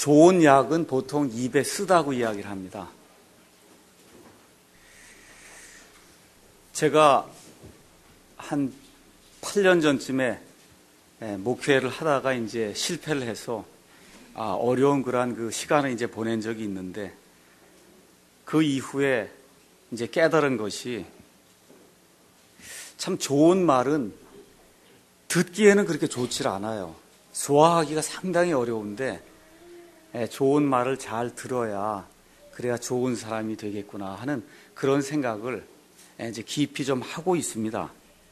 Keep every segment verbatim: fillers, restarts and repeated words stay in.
좋은 약은 보통 입에 쓰다고 이야기를 합니다. 제가 한 팔 년 전쯤에 목회를 하다가 이제 실패를 해서 아, 어려운 그러한 그 시간을 이제 보낸 적이 있는데, 그 이후에 이제 깨달은 것이, 참 좋은 말은 듣기에는 그렇게 좋지 않아요. 소화하기가 상당히 어려운데 좋은 말을 잘 들어야 그래야 좋은 사람이 되겠구나 하는 그런 생각을 이제 깊이 좀 하고 있습니다.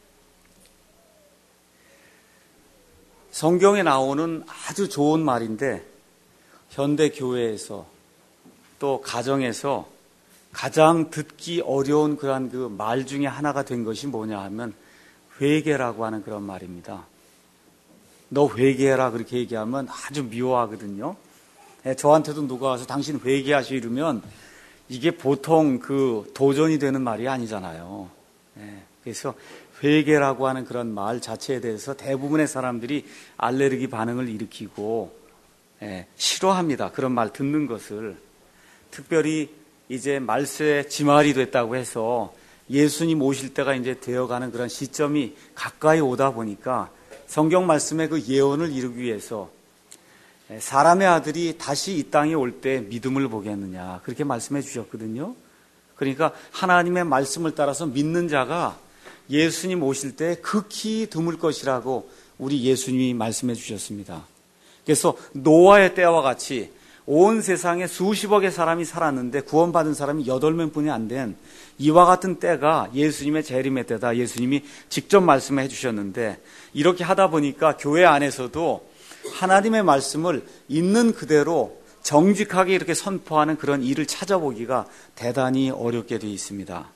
성경에 나오는 아주 좋은 말인데, 현대 교회에서 또 가정에서 가장 듣기 어려운 그런 그 말 중에 하나가 된 것이 뭐냐 하면 회개라고 하는 그런 말입니다. 너 회개해라 그렇게 얘기하면 아주 미워하거든요. 저한테도 누가 와서 당신 회개하시 이러면 이게 보통 그 도전이 되는 말이 아니잖아요. 그래서 회개라고 하는 그런 말 자체에 대해서 대부분의 사람들이 알레르기 반응을 일으키고 싫어합니다. 그런 말 듣는 것을. 특별히 이제 말세의 지말이 됐다고 해서 예수님 오실 때가 이제 되어가는 그런 시점이 가까이 오다 보니까 성경 말씀의 그 예언을 이루기 위해서 사람의 아들이 다시 이 땅에 올 때 믿음을 보겠느냐 그렇게 말씀해 주셨거든요. 그러니까 하나님의 말씀을 따라서 믿는 자가 예수님 오실 때 극히 드물 것이라고 우리 예수님이 말씀해 주셨습니다. 그래서 노아의 때와 같이 온 세상에 수십억의 사람이 살았는데 구원받은 사람이 여덟 명뿐이 안 된 이와 같은 때가 예수님의 재림의 때다. 예수님이 직접 말씀해 주셨는데, 이렇게 하다 보니까 교회 안에서도 하나님의 말씀을 있는 그대로 정직하게 이렇게 선포하는 그런 일을 찾아보기가 대단히 어렵게 되어 있습니다.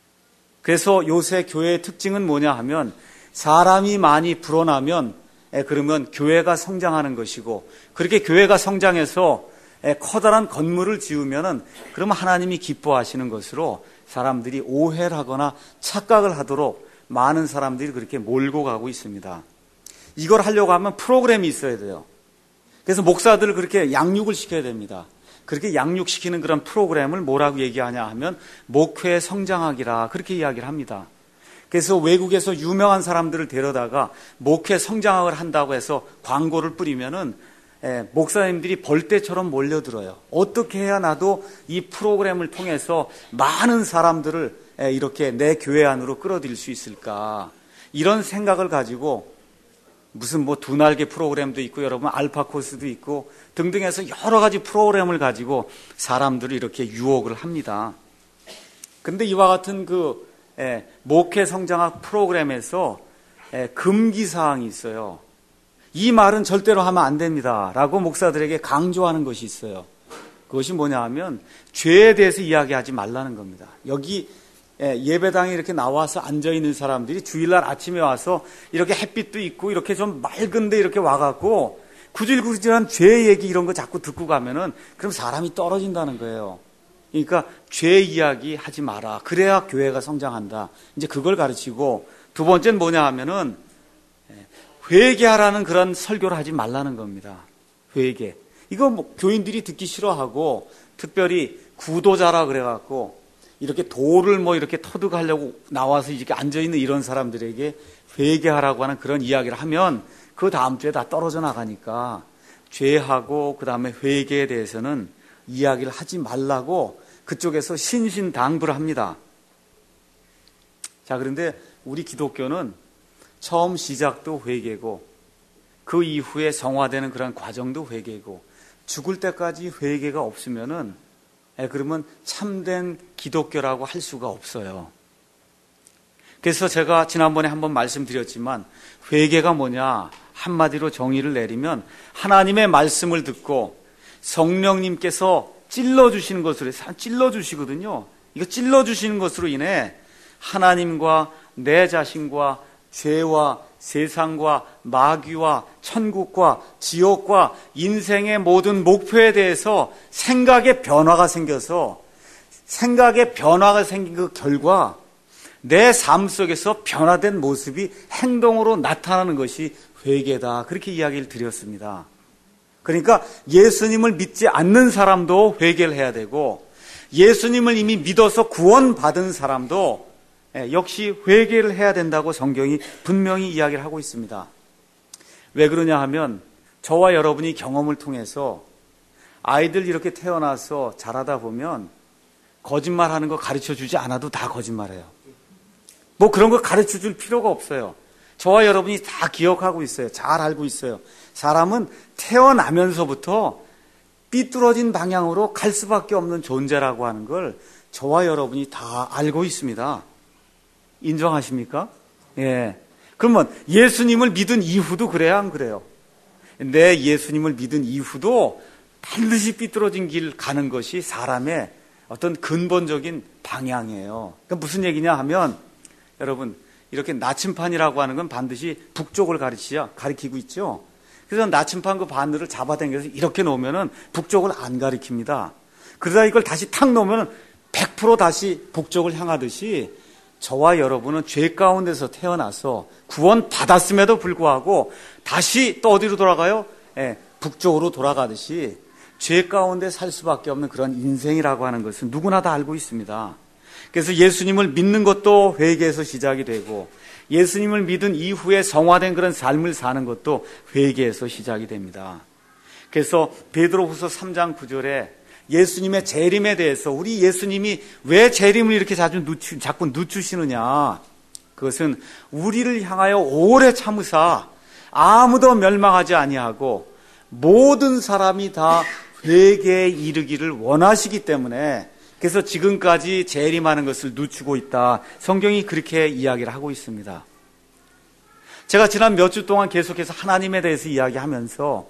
그래서 요새 교회의 특징은 뭐냐 하면, 사람이 많이 불어나면 그러면 교회가 성장하는 것이고, 그렇게 교회가 성장해서 커다란 건물을 지으면은 그러면 하나님이 기뻐하시는 것으로 사람들이 오해를 하거나 착각을 하도록 많은 사람들이 그렇게 몰고 가고 있습니다. 이걸 하려고 하면 프로그램이 있어야 돼요. 그래서 목사들을 그렇게 양육을 시켜야 됩니다. 그렇게 양육시키는 그런 프로그램을 뭐라고 얘기하냐 하면 목회 성장학이라 그렇게 이야기를 합니다. 그래서 외국에서 유명한 사람들을 데려다가 목회 성장학을 한다고 해서 광고를 뿌리면은 예, 목사님들이 벌떼처럼 몰려들어요. 어떻게 해야 나도 이 프로그램을 통해서 많은 사람들을 예, 이렇게 내 교회 안으로 끌어들일 수 있을까? 이런 생각을 가지고 무슨 뭐 두 날개 프로그램도 있고 여러분 알파 코스도 있고 등등 해서 여러 가지 프로그램을 가지고 사람들을 이렇게 유혹을 합니다. 근데 이와 같은 그 예, 목회 성장학 프로그램에서 예, 금기사항이 있어요. 이 말은 절대로 하면 안 됩니다 라고 목사들에게 강조하는 것이 있어요. 그것이 뭐냐 하면 죄에 대해서 이야기하지 말라는 겁니다. 여기 예배당에 이렇게 나와서 앉아있는 사람들이 주일날 아침에 와서 이렇게 햇빛도 있고 이렇게 좀 맑은데 이렇게 와갖고 구질구질한 죄 얘기 이런 거 자꾸 듣고 가면은 그럼 사람이 떨어진다는 거예요. 그러니까 죄 이야기 하지 마라. 그래야 교회가 성장한다. 이제 그걸 가르치고, 두 번째는 뭐냐 하면은 회개하라는 그런 설교를 하지 말라는 겁니다. 회개. 이거 뭐 교인들이 듣기 싫어하고, 특별히 구도자라 그래갖고 이렇게 돌을 뭐 이렇게 터득하려고 나와서 이렇게 앉아있는 이런 사람들에게 회개하라고 하는 그런 이야기를 하면 그 다음 주에 다 떨어져 나가니까 죄하고 그 다음에 회개에 대해서는 이야기를 하지 말라고 그쪽에서 신신당부를 합니다. 자, 그런데 우리 기독교는 처음 시작도 회개고 그 이후에 성화되는 그런 과정도 회개고 죽을 때까지 회개가 없으면은 그러면 참된 기독교라고 할 수가 없어요. 그래서 제가 지난번에 한번 말씀드렸지만 회개가 뭐냐 한마디로 정의를 내리면 하나님의 말씀을 듣고 성령님께서 찔러주시는 것으로 찔러주시거든요. 이거 찔러주시는 것으로 인해 하나님과 내 자신과 죄와 세상과 마귀와 천국과 지옥과 인생의 모든 목표에 대해서 생각의 변화가 생겨서 생각의 변화가 생긴 그 결과 내 삶 속에서 변화된 모습이 행동으로 나타나는 것이 회개다. 그렇게 이야기를 드렸습니다. 그러니까 예수님을 믿지 않는 사람도 회개를 해야 되고 예수님을 이미 믿어서 구원받은 사람도 역시 회개를 해야 된다고 성경이 분명히 이야기를 하고 있습니다. 왜 그러냐 하면 저와 여러분이 경험을 통해서 아이들 이렇게 태어나서 자라다 보면 거짓말하는 거 가르쳐주지 않아도 다 거짓말해요. 뭐 그런 거 가르쳐줄 필요가 없어요. 저와 여러분이 다 기억하고 있어요. 잘 알고 있어요. 사람은 태어나면서부터 삐뚤어진 방향으로 갈 수밖에 없는 존재라고 하는 걸 저와 여러분이 다 알고 있습니다. 인정하십니까? 예. 그러면 예수님을 믿은 이후도 그래야 안 그래요? 내 예수님을 믿은 이후도 반드시 삐뚤어진 길 가는 것이 사람의 어떤 근본적인 방향이에요. 그러니까 무슨 얘기냐 하면 여러분 이렇게 나침판이라고 하는 건 반드시 북쪽을 가리키죠. 가리키고 있죠. 그래서 나침판 그 바늘을 잡아당겨서 이렇게 놓으면은 북쪽을 안 가리킵니다. 그러다 이걸 다시 탁 놓으면은 백 퍼센트 다시 북쪽을 향하듯이 저와 여러분은 죄 가운데서 태어나서 구원 받았음에도 불구하고 다시 또 어디로 돌아가요? 예, 북쪽으로 돌아가듯이 죄 가운데 살 수밖에 없는 그런 인생이라고 하는 것은 누구나 다 알고 있습니다. 그래서 예수님을 믿는 것도 회개에서 시작이 되고 예수님을 믿은 이후에 성화된 그런 삶을 사는 것도 회개에서 시작이 됩니다. 그래서 베드로후서 삼 장 구 절에 예수님의 재림에 대해서 우리 예수님이 왜 재림을 이렇게 자주 늦추, 자꾸 늦추시느냐, 그것은 우리를 향하여 오래 참으사 아무도 멸망하지 아니하고 모든 사람이 다 회개에 이르기를 원하시기 때문에 그래서 지금까지 재림하는 것을 늦추고 있다. 성경이 그렇게 이야기를 하고 있습니다. 제가 지난 몇 주 동안 계속해서 하나님에 대해서 이야기하면서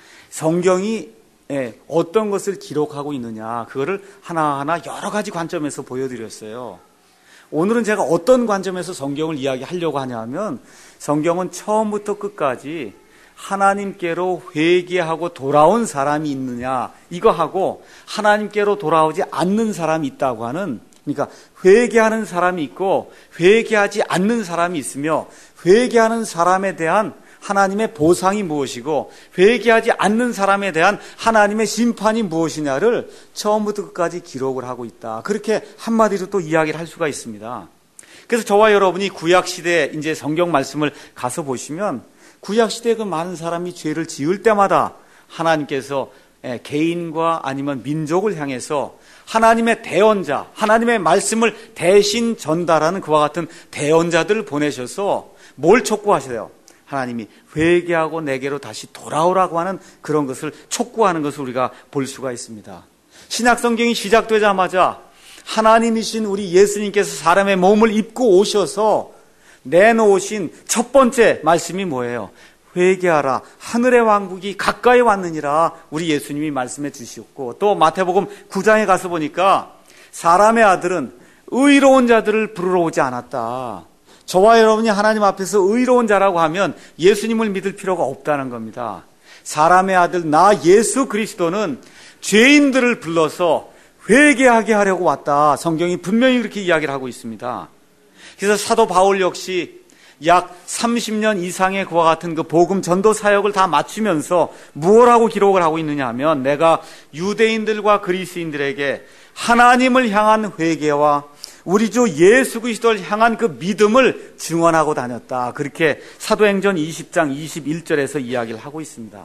성경이 어떤 것을 기록하고 있느냐, 그거를 하나하나 여러 가지 관점에서 보여드렸어요. 오늘은 제가 어떤 관점에서 성경을 이야기하려고 하냐면 성경은 처음부터 끝까지 하나님께로 회개하고 돌아온 사람이 있느냐 이거 하고 하나님께로 돌아오지 않는 사람이 있다고 하는, 그러니까 회개하는 사람이 있고 회개하지 않는 사람이 있으며 회개하는 사람에 대한 하나님의 보상이 무엇이고 회개하지 않는 사람에 대한 하나님의 심판이 무엇이냐를 처음부터 끝까지 기록을 하고 있다. 그렇게 한마디로 또 이야기를 할 수가 있습니다. 그래서 저와 여러분이 구약시대 이제 성경 말씀을 가서 보시면 구약시대에 그 많은 사람이 죄를 지을 때마다 하나님께서 개인과 아니면 민족을 향해서 하나님의 대언자, 하나님의 말씀을 대신 전달하는 그와 같은 대언자들을 보내셔서 뭘 촉구하세요? 하나님이 회개하고 내게로 다시 돌아오라고 하는 그런 것을 촉구하는 것을 우리가 볼 수가 있습니다. 신약성경이 시작되자마자 하나님이신 우리 예수님께서 사람의 몸을 입고 오셔서 내놓으신 첫 번째 말씀이 뭐예요? 회개하라, 하늘의 왕국이 가까이 왔느니라 우리 예수님이 말씀해 주셨고, 또 마태복음 구 장에 가서 보니까 사람의 아들은 의로운 자들을 부르러 오지 않았다. 저와 여러분이 하나님 앞에서 의로운 자라고 하면 예수님을 믿을 필요가 없다는 겁니다. 사람의 아들 나 예수 그리스도는 죄인들을 불러서 회개하게 하려고 왔다. 성경이 분명히 그렇게 이야기를 하고 있습니다. 그래서 사도 바울 역시 약 삼십 년 이상의 그와 같은 그 복음 전도 사역을 다 마치면서 무엇라고 기록을 하고 있느냐 하면 내가 유대인들과 그리스인들에게 하나님을 향한 회개와 우리 주 예수 그리스도를 향한 그 믿음을 증언하고 다녔다. 그렇게 사도행전 이십 장 이십일 절에서 이야기를 하고 있습니다.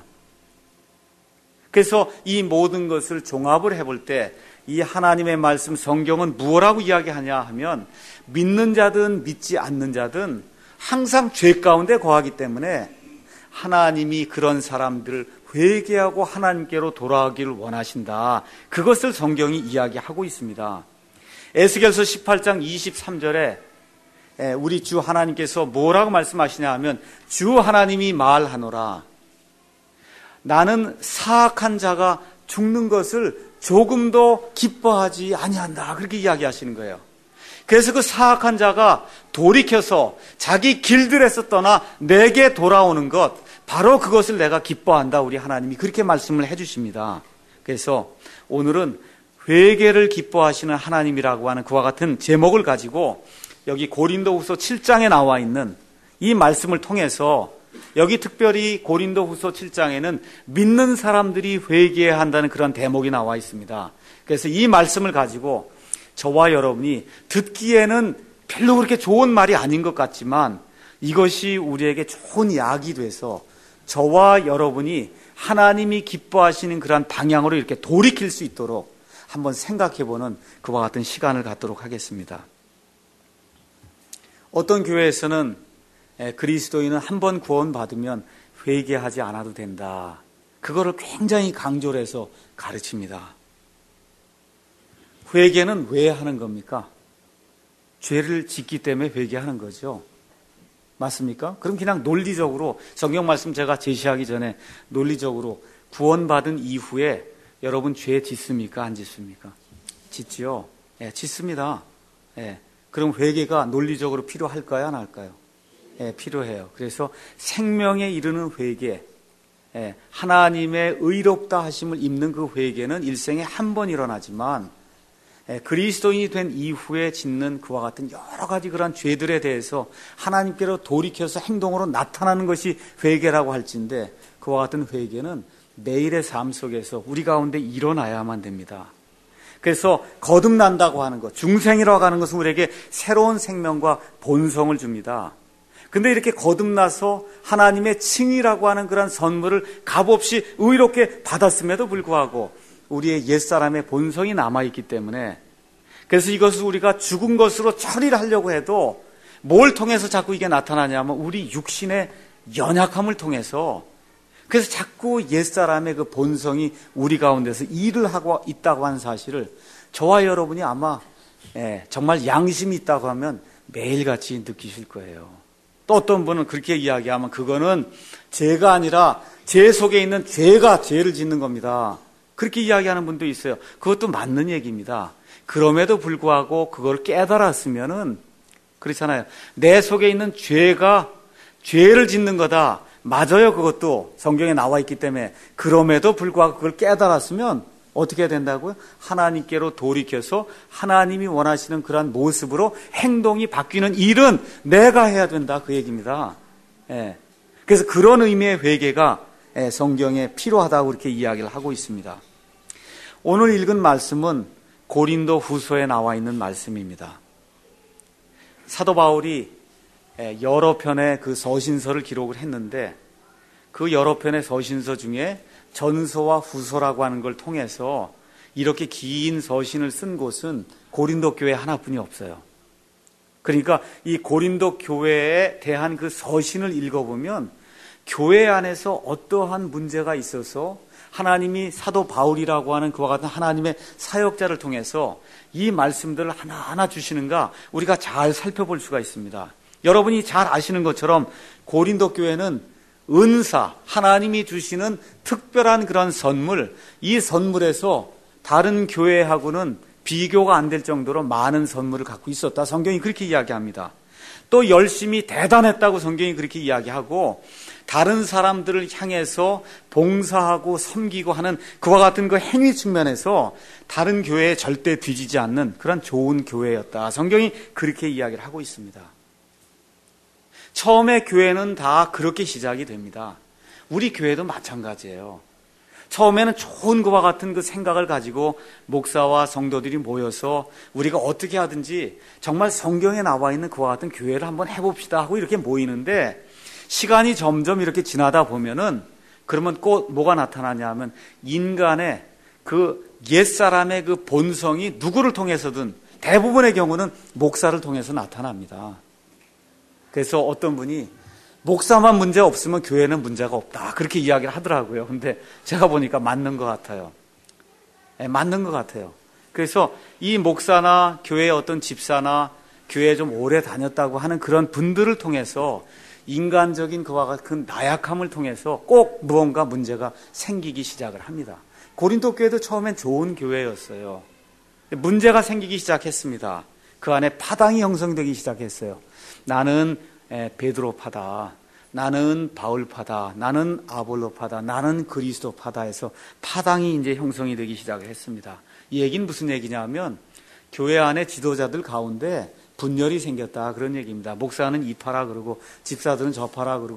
그래서 이 모든 것을 종합을 해볼 때 이 하나님의 말씀 성경은 무엇라고 이야기하냐 하면 믿는 자든 믿지 않는 자든 항상 죄 가운데 거하기 때문에 하나님이 그런 사람들을 회개하고 하나님께로 돌아가기를 원하신다. 그것을 성경이 이야기하고 있습니다. 에스겔서 십팔 장 이십삼 절에 우리 주 하나님께서 뭐라고 말씀하시냐 하면 주 하나님이 말하노라. 나는 사악한 자가 죽는 것을 조금도 기뻐하지 아니한다. 그렇게 이야기하시는 거예요. 그래서 그 사악한 자가 돌이켜서 자기 길들에서 떠나 내게 돌아오는 것, 바로 그것을 내가 기뻐한다. 우리 하나님이 그렇게 말씀을 해주십니다. 그래서 오늘은 회개를 기뻐하시는 하나님이라고 하는 그와 같은 제목을 가지고 여기 고린도후서 칠 장에 나와 있는 이 말씀을 통해서 여기 특별히 고린도후서 칠 장에는 믿는 사람들이 회개해야 한다는 그런 대목이 나와 있습니다. 그래서 이 말씀을 가지고 저와 여러분이 듣기에는 별로 그렇게 좋은 말이 아닌 것 같지만 이것이 우리에게 좋은 약이 돼서 저와 여러분이 하나님이 기뻐하시는 그러한 방향으로 이렇게 돌이킬 수 있도록 한번 생각해보는 그와 같은 시간을 갖도록 하겠습니다. 어떤 교회에서는 그리스도인은 한 번 구원받으면 회개하지 않아도 된다. 그거를 굉장히 강조를 해서 가르칩니다. 회개는 왜 하는 겁니까? 죄를 짓기 때문에 회개하는 거죠. 맞습니까? 그럼 그냥 논리적으로 성경 말씀 제가 제시하기 전에 논리적으로 구원받은 이후에 여러분 죄 짓습니까? 안 짓습니까? 짓지요. 예, 짓습니다. 예. 그럼 회개가 논리적으로 필요할까요? 안 할까요? 예, 필요해요. 그래서 생명에 이르는 회개, 예, 하나님의 의롭다 하심을 입는 그 회개는 일생에 한 번 일어나지만 예, 그리스도인이 된 이후에 짓는 그와 같은 여러 가지 그런 죄들에 대해서 하나님께로 돌이켜서 행동으로 나타나는 것이 회개라고 할진데 그와 같은 회개는 매일의 삶 속에서 우리 가운데 일어나야만 됩니다. 그래서 거듭난다고 하는 것, 중생이라고 하는 것은 우리에게 새로운 생명과 본성을 줍니다. 근데 이렇게 거듭나서 하나님의 칭의라고 하는 그런 선물을 값없이 의롭게 받았음에도 불구하고 우리의 옛사람의 본성이 남아있기 때문에 그래서 이것을 우리가 죽은 것으로 처리를 하려고 해도 뭘 통해서 자꾸 이게 나타나냐면 우리 육신의 연약함을 통해서 그래서 자꾸 옛사람의 그 본성이 우리 가운데서 일을 하고 있다고 하는 사실을 저와 여러분이 아마 예, 정말 양심이 있다고 하면 매일같이 느끼실 거예요. 또 어떤 분은 그렇게 이야기하면 그거는 죄가 아니라 제 속에 있는 죄가 죄를 짓는 겁니다. 그렇게 이야기하는 분도 있어요. 그것도 맞는 얘기입니다. 그럼에도 불구하고 그걸 깨달았으면은 그렇잖아요. 내 속에 있는 죄가 죄를 짓는 거다. 맞아요. 그것도 성경에 나와 있기 때문에 그럼에도 불구하고 그걸 깨달았으면 어떻게 해야 된다고요? 하나님께로 돌이켜서 하나님이 원하시는 그러한 모습으로 행동이 바뀌는 일은 내가 해야 된다. 그 얘기입니다. 예. 그래서 그런 의미의 회개가 성경에 필요하다고 이렇게 이야기를 하고 있습니다. 오늘 읽은 말씀은 고린도 후서에 나와 있는 말씀입니다. 사도 바울이 여러 편의 그 서신서를 기록을 했는데 그 여러 편의 서신서 중에 전서와 후서라고 하는 걸 통해서 이렇게 긴 서신을 쓴 곳은 고린도 교회 하나뿐이 없어요. 그러니까 이 고린도 교회에 대한 그 서신을 읽어보면 교회 안에서 어떠한 문제가 있어서 하나님이 사도 바울이라고 하는 그와 같은 하나님의 사역자를 통해서 이 말씀들을 하나하나 주시는가 우리가 잘 살펴볼 수가 있습니다. 여러분이 잘 아시는 것처럼 고린도 교회는 은사, 하나님이 주시는 특별한 그런 선물, 이 선물에서 다른 교회하고는 비교가 안 될 정도로 많은 선물을 갖고 있었다. 성경이 그렇게 이야기합니다. 또 열심히 대단했다고 성경이 그렇게 이야기하고 다른 사람들을 향해서 봉사하고 섬기고 하는 그와 같은 그 행위 측면에서 다른 교회에 절대 뒤지지 않는 그런 좋은 교회였다. 성경이 그렇게 이야기를 하고 있습니다. 처음에 교회는 다 그렇게 시작이 됩니다. 우리 교회도 마찬가지예요. 처음에는 좋은 것과 같은 그 생각을 가지고 목사와 성도들이 모여서 우리가 어떻게 하든지 정말 성경에 나와 있는 그와 같은 교회를 한번 해봅시다 하고 이렇게 모이는데 시간이 점점 이렇게 지나다 보면은 그러면 꼭 뭐가 나타나냐 하면 인간의 그 옛사람의 그 본성이 누구를 통해서든 대부분의 경우는 목사를 통해서 나타납니다. 그래서 어떤 분이 목사만 문제 없으면 교회는 문제가 없다. 그렇게 이야기를 하더라고요. 근데 제가 보니까 맞는 것 같아요. 네, 맞는 것 같아요. 그래서 이 목사나 교회의 어떤 집사나 교회에 좀 오래 다녔다고 하는 그런 분들을 통해서 인간적인 그와 같은 나약함을 통해서 꼭 무언가 문제가 생기기 시작을 합니다. 고린도 교회도 처음엔 좋은 교회였어요. 문제가 생기기 시작했습니다. 그 안에 파당이 형성되기 시작했어요. 나는 베드로파다, 나는 바울파다, 나는 아볼로파다, 나는 그리스도파다 해서 파당이 이제 형성이 되기 시작을 했습니다. 이 얘기는 무슨 얘기냐면 교회 안에 지도자들 가운데 분열이 생겼다 그런 얘기입니다. 목사는 이파라 그러고 집사들은 저파라 그러고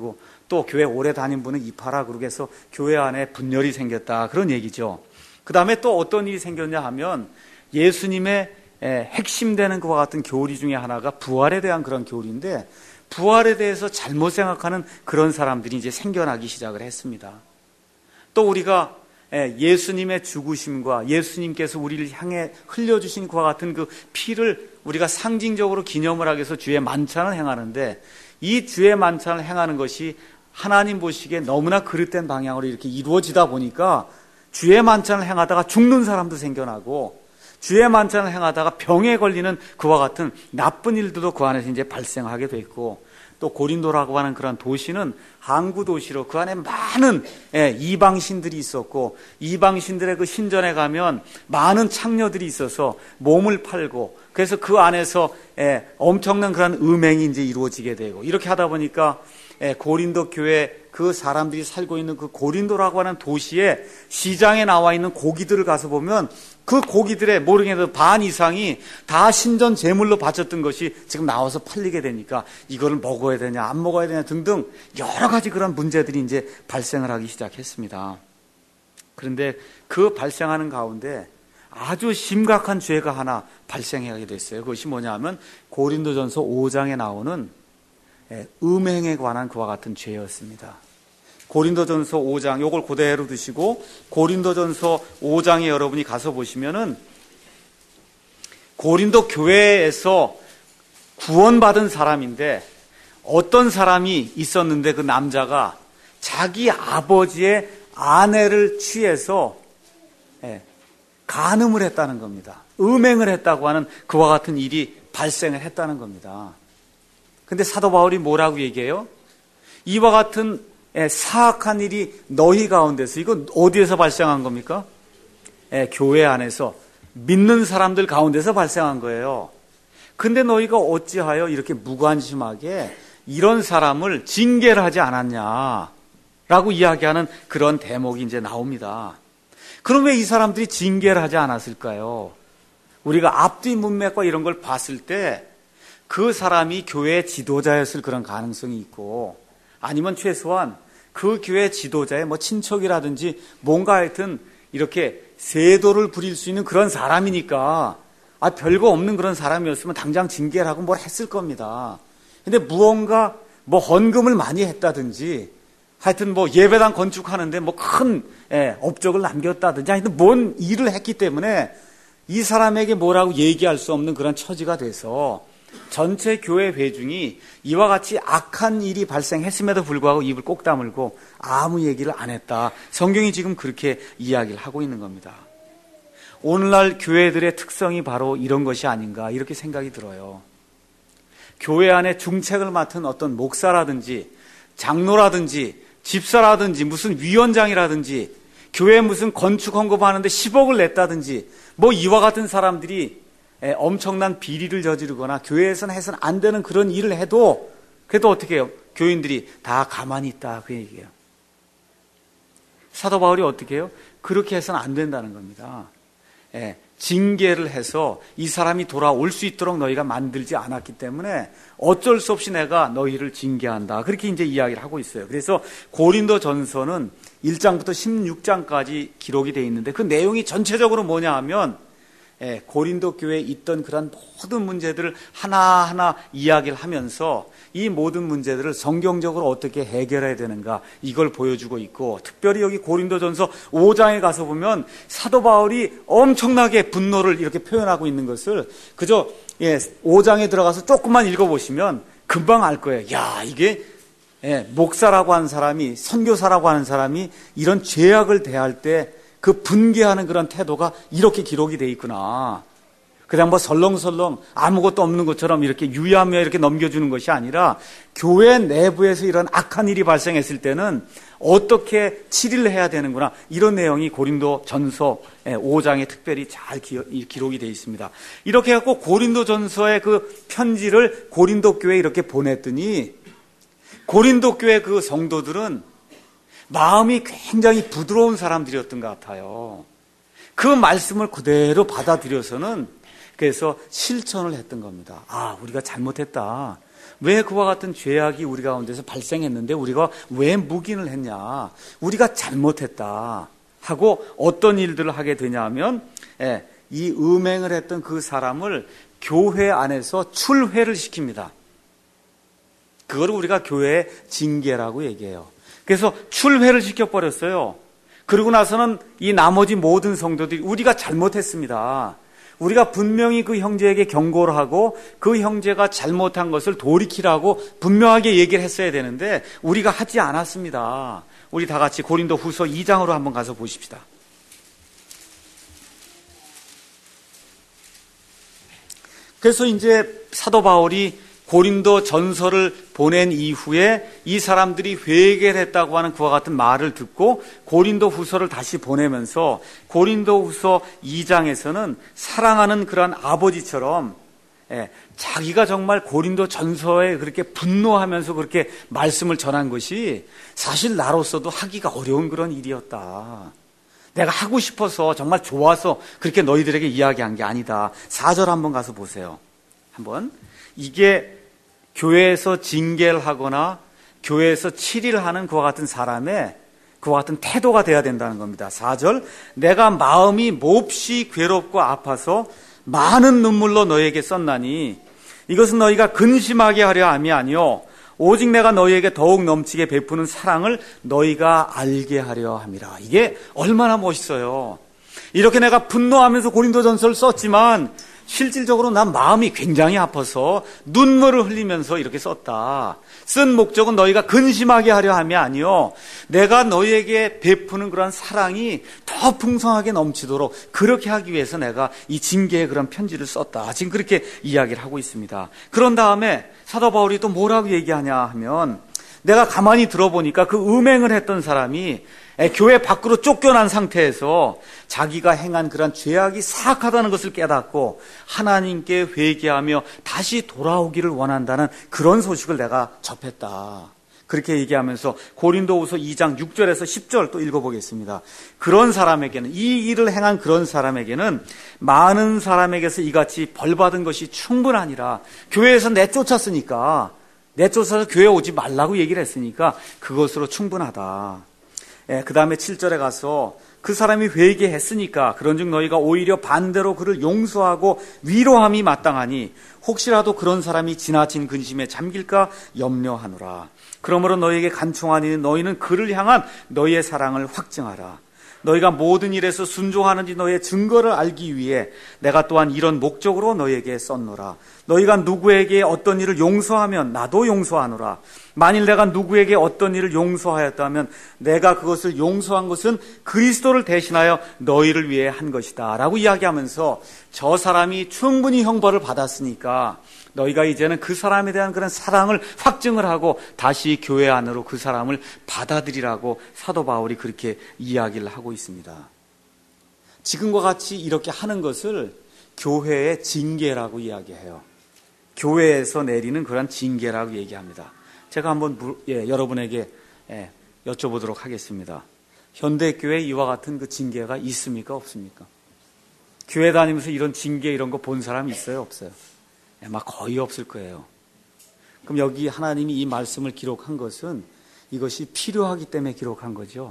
또 교회 오래 다닌 분은 입하라 그러고 해서 교회 안에 분열이 생겼다. 그런 얘기죠. 그 다음에 또 어떤 일이 생겼냐 하면 예수님의 핵심되는 것과 같은 교리 중에 하나가 부활에 대한 그런 교리인데 부활에 대해서 잘못 생각하는 그런 사람들이 이제 생겨나기 시작을 했습니다. 또 우리가 예수님의 죽으심과 예수님께서 우리를 향해 흘려주신 그와 같은 그 피를 우리가 상징적으로 기념을 하기 위해서 주의 만찬을 행하는데 이 주의 만찬을 행하는 것이 하나님 보시기에 너무나 그릇된 방향으로 이렇게 이루어지다 보니까 주의 만찬을 행하다가 죽는 사람도 생겨나고 주의 만찬을 행하다가 병에 걸리는 그와 같은 나쁜 일들도 그 안에서 이제 발생하게 됐고 또 고린도라고 하는 그런 도시는 항구 도시로 그 안에 많은 이방신들이 있었고 이방신들의 그 신전에 가면 많은 창녀들이 있어서 몸을 팔고 그래서 그 안에서 엄청난 그런 음행이 이제 이루어지게 되고 이렇게 하다 보니까 고린도 교회 그 사람들이 살고 있는 그 고린도라고 하는 도시에 시장에 나와 있는 고기들을 가서 보면 그 고기들의 모르게도 반 이상이 다 신전 제물로 바쳤던 것이 지금 나와서 팔리게 되니까 이거를 먹어야 되냐 안 먹어야 되냐 등등 여러 가지 그런 문제들이 이제 발생을 하기 시작했습니다. 그런데 그 발생하는 가운데 아주 심각한 죄가 하나 발생하게 됐어요. 그것이 뭐냐 하면 고린도전서 오 장에 나오는 음행에 관한 그와 같은 죄였습니다. 고린도전서 오 장 요걸 그대로 두시고 고린도전서 오 장에 여러분이 가서 보시면은 고린도 교회에서 구원받은 사람인데 어떤 사람이 있었는데 그 남자가 자기 아버지의 아내를 취해서 간음을 했다는 겁니다. 음행을 했다고 하는 그와 같은 일이 발생을 했다는 겁니다. 근데 사도 바울이 뭐라고 얘기해요? 이와 같은 사악한 일이 너희 가운데서 이건 어디에서 발생한 겁니까? 예, 교회 안에서 믿는 사람들 가운데서 발생한 거예요. 근데 너희가 어찌하여 이렇게 무관심하게 이런 사람을 징계를 하지 않았냐라고 이야기하는 그런 대목이 이제 나옵니다. 그럼 왜 이 사람들이 징계를 하지 않았을까요? 우리가 앞뒤 문맥과 이런 걸 봤을 때 그 사람이 교회의 지도자였을 그런 가능성이 있고 아니면 최소한 그 교회 지도자의 뭐 친척이라든지 뭔가 하여튼 이렇게 세도를 부릴 수 있는 그런 사람이니까 아 별거 없는 그런 사람이었으면 당장 징계를 하고 뭘 했을 겁니다. 근데 무언가 뭐 헌금을 많이 했다든지 하여튼 뭐 예배당 건축하는데 뭐 큰 업적을 남겼다든지 하여튼 뭔 일을 했기 때문에 이 사람에게 뭐라고 얘기할 수 없는 그런 처지가 돼서 전체 교회 회중이 이와 같이 악한 일이 발생했음에도 불구하고 입을 꼭 다물고 아무 얘기를 안 했다. 성경이 지금 그렇게 이야기를 하고 있는 겁니다. 오늘날 교회들의 특성이 바로 이런 것이 아닌가 이렇게 생각이 들어요. 교회 안에 중책을 맡은 어떤 목사라든지 장로라든지 집사라든지 무슨 위원장이라든지 교회 무슨 건축 헌금하는데 십억을 냈다든지 뭐 이와 같은 사람들이 엄청난 비리를 저지르거나 교회에서는 해서는 안 되는 그런 일을 해도 그래도 어떻게 해요? 교인들이 다 가만히 있다 그 얘기예요. 사도 바울이 어떻게 해요? 그렇게 해서는 안 된다는 겁니다. 예, 징계를 해서 이 사람이 돌아올 수 있도록 너희가 만들지 않았기 때문에 어쩔 수 없이 내가 너희를 징계한다. 그렇게 이제 이야기를 하고 있어요. 그래서 고린도 전서는 일 장부터 십육 장까지 기록이 되어 있는데 그 내용이 전체적으로 뭐냐 하면 예, 고린도 교회에 있던 그런 모든 문제들을 하나하나 이야기를 하면서 이 모든 문제들을 성경적으로 어떻게 해결해야 되는가 이걸 보여주고 있고 특별히 여기 고린도전서 오 장에 가서 보면 사도 바울이 엄청나게 분노를 이렇게 표현하고 있는 것을 그저 예, 오 장에 들어가서 조금만 읽어보시면 금방 알 거예요. 야 이게 예, 목사라고 하는 사람이 선교사라고 하는 사람이 이런 죄악을 대할 때 그 분개하는 그런 태도가 이렇게 기록이 돼 있구나. 그냥 뭐 설렁설렁 아무것도 없는 것처럼 이렇게 유야무야 이렇게 넘겨주는 것이 아니라 교회 내부에서 이런 악한 일이 발생했을 때는 어떻게 치리를 해야 되는구나. 이런 내용이 고린도 전서 오 장에 특별히 잘 기록이 되어 있습니다. 이렇게 해갖고 고린도 전서의 그 편지를 고린도 교회에 이렇게 보냈더니 고린도 교회 그 성도들은 마음이 굉장히 부드러운 사람들이었던 것 같아요. 그 말씀을 그대로 받아들여서는 그래서 실천을 했던 겁니다. 아, 우리가 잘못했다. 왜 그와 같은 죄악이 우리 가운데서 발생했는데 우리가 왜 묵인을 했냐? 우리가 잘못했다 하고 어떤 일들을 하게 되냐 하면 예, 이 음행을 했던 그 사람을 교회 안에서 출회를 시킵니다. 그걸 우리가 교회의 징계라고 얘기해요. 그래서 출회를 시켜버렸어요. 그러고 나서는 이 나머지 모든 성도들이 우리가 잘못했습니다. 우리가 분명히 그 형제에게 경고를 하고 그 형제가 잘못한 것을 돌이키라고 분명하게 얘기를 했어야 되는데 우리가 하지 않았습니다. 우리 다 같이 고린도 후서 이 장으로 한번 가서 보십시다. 그래서 이제 사도 바울이 고린도 전서를 보낸 이후에 이 사람들이 회개를 했다고 하는 그와 같은 말을 듣고 고린도 후서를 다시 보내면서 고린도 후서 이 장에서는 사랑하는 그런 아버지처럼 예, 자기가 정말 고린도 전서에 그렇게 분노하면서 그렇게 말씀을 전한 것이 사실 나로서도 하기가 어려운 그런 일이었다. 내가 하고 싶어서 정말 좋아서 그렇게 너희들에게 이야기한 게 아니다. 사 절 한번 가서 보세요. 한번. 이게 교회에서 징계를 하거나 교회에서 치리를 하는 그와 같은 사람의 그와 같은 태도가 돼야 된다는 겁니다. 사 절. 내가 마음이 몹시 괴롭고 아파서 많은 눈물로 너희에게 썼나니 이것은 너희가 근심하게 하려 함이 아니요 오직 내가 너희에게 더욱 넘치게 베푸는 사랑을 너희가 알게 하려 함이라. 이게 얼마나 멋있어요. 이렇게 내가 분노하면서 고린도전서를 썼지만 실질적으로 난 마음이 굉장히 아파서 눈물을 흘리면서 이렇게 썼다. 쓴 목적은 너희가 근심하게 하려 함이 아니요 내가 너희에게 베푸는 그런 사랑이 더 풍성하게 넘치도록 그렇게 하기 위해서 내가 이 징계의 그런 편지를 썼다. 지금 그렇게 이야기를 하고 있습니다. 그런 다음에 사도 바울이 또 뭐라고 얘기하냐 하면 내가 가만히 들어보니까 그 음행을 했던 사람이 교회 밖으로 쫓겨난 상태에서 자기가 행한 그런 죄악이 사악하다는 것을 깨닫고 하나님께 회개하며 다시 돌아오기를 원한다는 그런 소식을 내가 접했다. 그렇게 얘기하면서 고린도후서 이 장 육 절에서 십 절 또 읽어보겠습니다. 그런 사람에게는, 이 일을 행한 그런 사람에게는 많은 사람에게서 이같이 벌받은 것이 충분하니라. 교회에서 내쫓았으니까, 내쫓아서 교회 오지 말라고 얘기를 했으니까 그것으로 충분하다. 예, 그 다음에 칠 절에 가서 그 사람이 회개했으니까 그런즉 너희가 오히려 반대로 그를 용서하고 위로함이 마땅하니 혹시라도 그런 사람이 지나친 근심에 잠길까 염려하노라. 그러므로 너희에게 간청하니 너희는 그를 향한 너희의 사랑을 확증하라. 너희가 모든 일에서 순종하는지 너희의 증거를 알기 위해 내가 또한 이런 목적으로 너희에게 썼노라. 너희가 누구에게 어떤 일을 용서하면 나도 용서하노라. 만일 내가 누구에게 어떤 일을 용서하였다면 내가 그것을 용서한 것은 그리스도를 대신하여 너희를 위해 한 것이다 라고 이야기하면서 저 사람이 충분히 형벌을 받았으니까 너희가 이제는 그 사람에 대한 그런 사랑을 확증을 하고 다시 교회 안으로 그 사람을 받아들이라고 사도 바울이 그렇게 이야기를 하고 있습니다. 지금과 같이 이렇게 하는 것을 교회의 징계라고 이야기해요. 교회에서 내리는 그런 징계라고 얘기합니다. 제가 한번 물, 예, 여러분에게 예, 여쭤보도록 하겠습니다. 현대교회에 이와 같은 그 징계가 있습니까? 없습니까? 교회 다니면서 이런 징계 이런 거 본 사람이 있어요? 없어요? 예, 아마 거의 없을 거예요. 그럼 여기 하나님이 이 말씀을 기록한 것은 이것이 필요하기 때문에 기록한 거죠.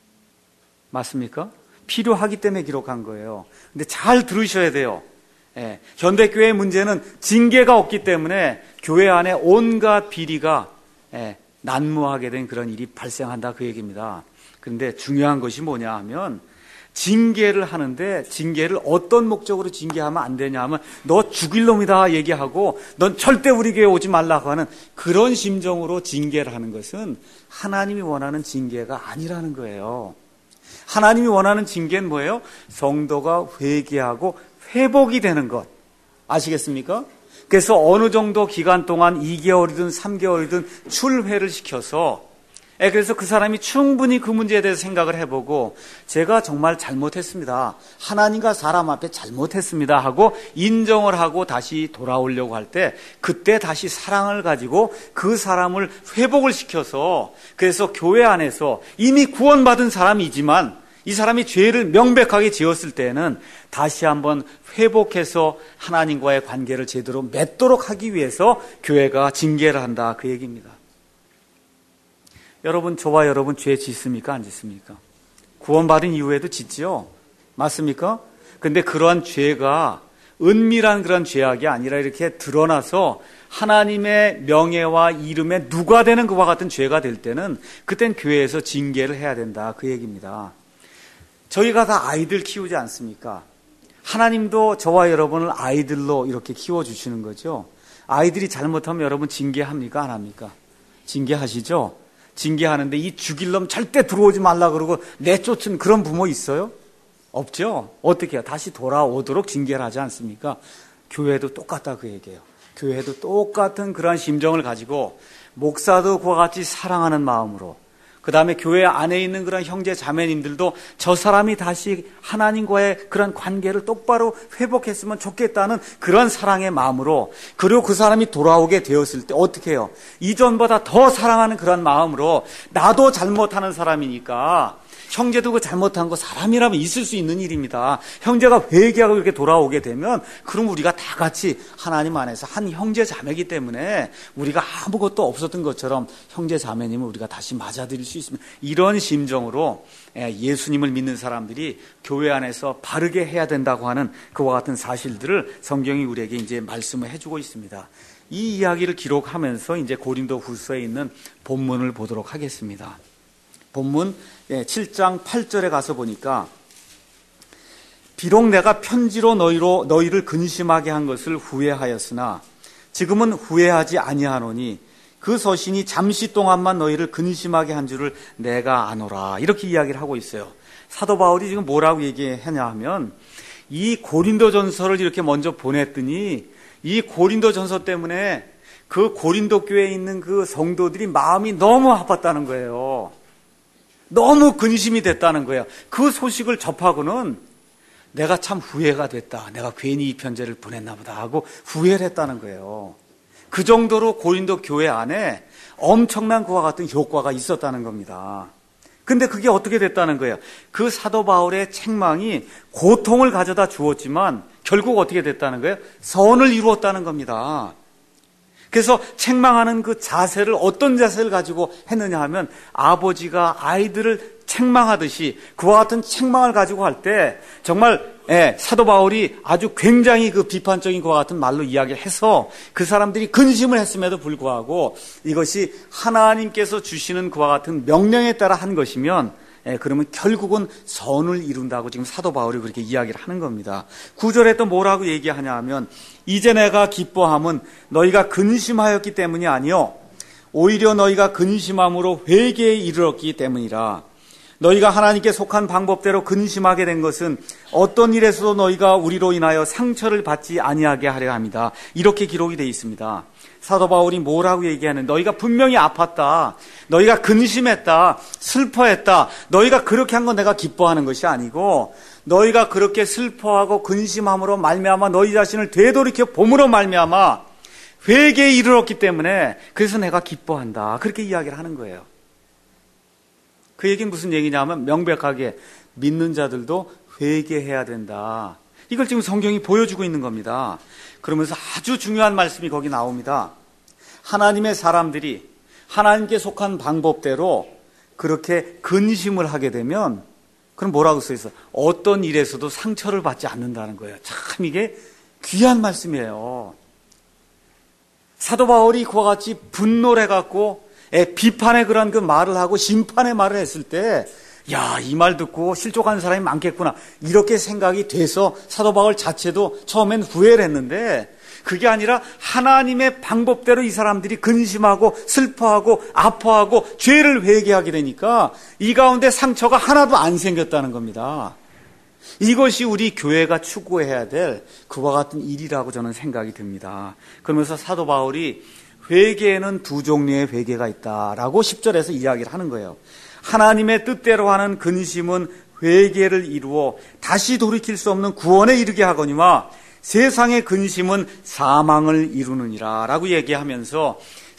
맞습니까? 필요하기 때문에 기록한 거예요. 근데 잘 들으셔야 돼요. 예, 현대교회의 문제는 징계가 없기 때문에 교회 안에 온갖 비리가 예, 난무하게 된 그런 일이 발생한다 그 얘기입니다. 그런데 중요한 것이 뭐냐 하면 징계를 하는데 징계를 어떤 목적으로 징계하면 안 되냐 하면 너 죽일 놈이다 얘기하고 넌 절대 우리 교회 오지 말라고 하는 그런 심정으로 징계를 하는 것은 하나님이 원하는 징계가 아니라는 거예요. 하나님이 원하는 징계는 뭐예요? 성도가 회개하고 회복이 되는 것. 아시겠습니까? 그래서 어느 정도 기간 동안 이 개월이든 삼 개월이든 출회를 시켜서 그래서 그 사람이 충분히 그 문제에 대해서 생각을 해보고 제가 정말 잘못했습니다. 하나님과 사람 앞에 잘못했습니다 하고 인정을 하고 다시 돌아오려고 할 때 그때 다시 사랑을 가지고 그 사람을 회복을 시켜서 그래서 교회 안에서 이미 구원받은 사람이지만 이 사람이 죄를 명백하게 지었을 때는 다시 한번 회복해서 하나님과의 관계를 제대로 맺도록 하기 위해서 교회가 징계를 한다, 그 얘기입니다. 여러분, 저와 여러분 죄 짓습니까? 안 짓습니까? 구원받은 이후에도 짓지요? 맞습니까? 근데 그러한 죄가 은밀한 그런 죄악이 아니라 이렇게 드러나서 하나님의 명예와 이름에 누가 되는 그와 같은 죄가 될 때는 그땐 교회에서 징계를 해야 된다, 그 얘기입니다. 저희가 다 아이들 키우지 않습니까? 하나님도 저와 여러분을 아이들로 이렇게 키워주시는 거죠. 아이들이 잘못하면 여러분 징계합니까? 안 합니까? 징계하시죠? 징계하는데 이 죽일 놈 절대 들어오지 말라 그러고 내쫓은 그런 부모 있어요? 없죠? 어떻게 해요? 다시 돌아오도록 징계를 하지 않습니까? 교회도 똑같다, 그 얘기예요. 교회도 똑같은 그런 심정을 가지고 목사도 그와 같이 사랑하는 마음으로, 그 다음에 교회 안에 있는 그런 형제 자매님들도 저 사람이 다시 하나님과의 그런 관계를 똑바로 회복했으면 좋겠다는 그런 사랑의 마음으로, 그리고 그 사람이 돌아오게 되었을 때 어떻게 해요? 이전보다 더 사랑하는 그런 마음으로, 나도 잘못하는 사람이니까, 형제도 그 잘못한 거 사람이라면 있을 수 있는 일입니다. 형제가 회개하고 이렇게 돌아오게 되면 그럼 우리가 다 같이 하나님 안에서 한 형제 자매이기 때문에 우리가 아무것도 없었던 것처럼 형제 자매님을 우리가 다시 맞아들일 수 있습니다. 이런 심정으로 예수님을 믿는 사람들이 교회 안에서 바르게 해야 된다고 하는 그와 같은 사실들을 성경이 우리에게 이제 말씀을 해주고 있습니다. 이 이야기를 기록하면서 이제 고린도 후서에 있는 본문을 보도록 하겠습니다. 본문 칠 장 팔 절에 가서 보니까, 비록 내가 편지로 너희로 너희를 근심하게 한 것을 후회하였으나 지금은 후회하지 아니하노니 그 서신이 잠시 동안만 너희를 근심하게 한 줄을 내가 아노라, 이렇게 이야기를 하고 있어요. 사도 바울이 지금 뭐라고 얘기하냐 하면, 이 고린도전서를 이렇게 먼저 보냈더니 이 고린도전서 때문에 그 고린도 교회에 있는 그 성도들이 마음이 너무 아팠다는 거예요. 너무 근심이 됐다는 거예요. 그 소식을 접하고는 내가 참 후회가 됐다, 내가 괜히 이 편지를 보냈나 보다 하고 후회를 했다는 거예요. 그 정도로 고린도 교회 안에 엄청난 그와 같은 효과가 있었다는 겁니다. 근데 그게 어떻게 됐다는 거예요? 그 사도 바울의 책망이 고통을 가져다 주었지만 결국 어떻게 됐다는 거예요? 선을 이루었다는 겁니다. 그래서 책망하는 그 자세를 어떤 자세를 가지고 했느냐 하면, 아버지가 아이들을 책망하듯이 그와 같은 책망을 가지고 할 때 정말 예, 사도 바울이 아주 굉장히 그 비판적인 그와 같은 말로 이야기를 해서 그 사람들이 근심을 했음에도 불구하고 이것이 하나님께서 주시는 그와 같은 명령에 따라 한 것이면, 예, 그러면 결국은 선을 이룬다고 지금 사도 바울이 그렇게 이야기를 하는 겁니다. 구 절에 또 뭐라고 얘기하냐 하면, 이제 내가 기뻐함은 너희가 근심하였기 때문이 아니요 오히려 너희가 근심함으로 회개에 이르렀기 때문이라. 너희가 하나님께 속한 방법대로 근심하게 된 것은 어떤 일에서도 너희가 우리로 인하여 상처를 받지 아니하게 하려 합니다. 이렇게 기록이 되어 있습니다. 사도 바울이 뭐라고 얘기하는, 너희가 분명히 아팠다, 너희가 근심했다, 슬퍼했다, 너희가 그렇게 한 건 내가 기뻐하는 것이 아니고, 너희가 그렇게 슬퍼하고 근심함으로 말미암아 너희 자신을 되돌이켜 봄으로 말미암아 회개에 이르렀기 때문에 그래서 내가 기뻐한다, 그렇게 이야기를 하는 거예요. 그 얘기는 무슨 얘기냐면, 명백하게 믿는 자들도 회개해야 된다, 이걸 지금 성경이 보여주고 있는 겁니다. 그러면서 아주 중요한 말씀이 거기 나옵니다. 하나님의 사람들이 하나님께 속한 방법대로 그렇게 근심을 하게 되면, 그럼 뭐라고 써있어? 어떤 일에서도 상처를 받지 않는다는 거예요. 참 이게 귀한 말씀이에요. 사도 바울이 그와 같이 분노를 해갖고 비판의 그런 그 말을 하고 심판의 말을 했을 때, 야, 이 말 듣고 실족하는 사람이 많겠구나, 이렇게 생각이 돼서 사도 바울 자체도 처음엔 후회를 했는데, 그게 아니라 하나님의 방법대로 이 사람들이 근심하고 슬퍼하고 아파하고 죄를 회개하게 되니까 이 가운데 상처가 하나도 안 생겼다는 겁니다. 이것이 우리 교회가 추구해야 될 그와 같은 일이라고 저는 생각이 듭니다. 그러면서 사도 바울이 회개에는 두 종류의 회개가 있다라고 십 절에서 이야기를 하는 거예요. 하나님의 뜻대로 하는 근심은 회개를 이루어 다시 돌이킬 수 없는 구원에 이르게 하거니와 세상의 근심은 사망을 이루느니라 라고 얘기하면서,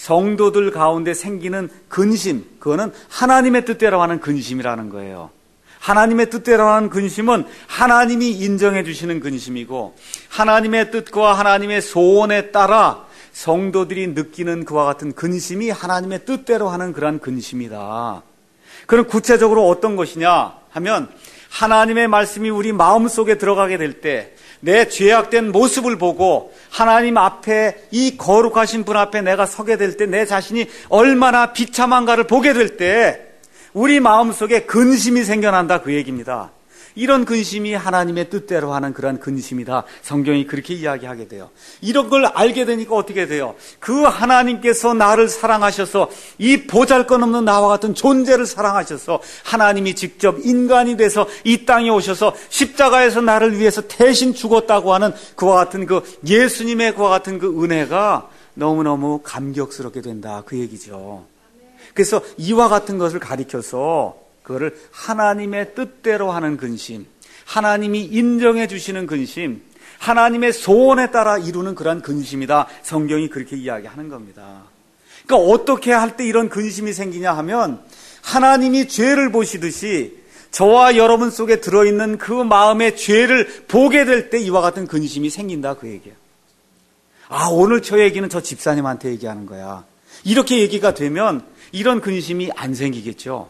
성도들 가운데 생기는 근심, 그거는 하나님의 뜻대로 하는 근심이라는 거예요. 하나님의 뜻대로 하는 근심은 하나님이 인정해 주시는 근심이고, 하나님의 뜻과 하나님의 소원에 따라 성도들이 느끼는 그와 같은 근심이 하나님의 뜻대로 하는 그러한 근심이다. 그럼 구체적으로 어떤 것이냐 하면, 하나님의 말씀이 우리 마음속에 들어가게 될 때 내 죄악된 모습을 보고 하나님 앞에, 이 거룩하신 분 앞에 내가 서게 될 때 내 자신이 얼마나 비참한가를 보게 될 때 우리 마음속에 근심이 생겨난다, 그 얘기입니다. 이런 근심이 하나님의 뜻대로 하는 그런 근심이다. 성경이 그렇게 이야기하게 돼요. 이런 걸 알게 되니까 어떻게 돼요? 그 하나님께서 나를 사랑하셔서 이 보잘것없는 나와 같은 존재를 사랑하셔서 하나님이 직접 인간이 돼서 이 땅에 오셔서 십자가에서 나를 위해서 대신 죽었다고 하는 그와 같은 그 예수님의 그와 같은 그 은혜가 너무너무 감격스럽게 된다, 그 얘기죠. 그래서 이와 같은 것을 가리켜서 그거를 하나님의 뜻대로 하는 근심, 하나님이 인정해 주시는 근심, 하나님의 소원에 따라 이루는 그러한 근심이다. 성경이 그렇게 이야기하는 겁니다. 그러니까 어떻게 할 때 이런 근심이 생기냐 하면, 하나님이 죄를 보시듯이 저와 여러분 속에 들어있는 그 마음의 죄를 보게 될 때 이와 같은 근심이 생긴다, 그 얘기예요. 아, 오늘 저 얘기는 저 집사님한테 얘기하는 거야. 이렇게 얘기가 되면 이런 근심이 안 생기겠죠.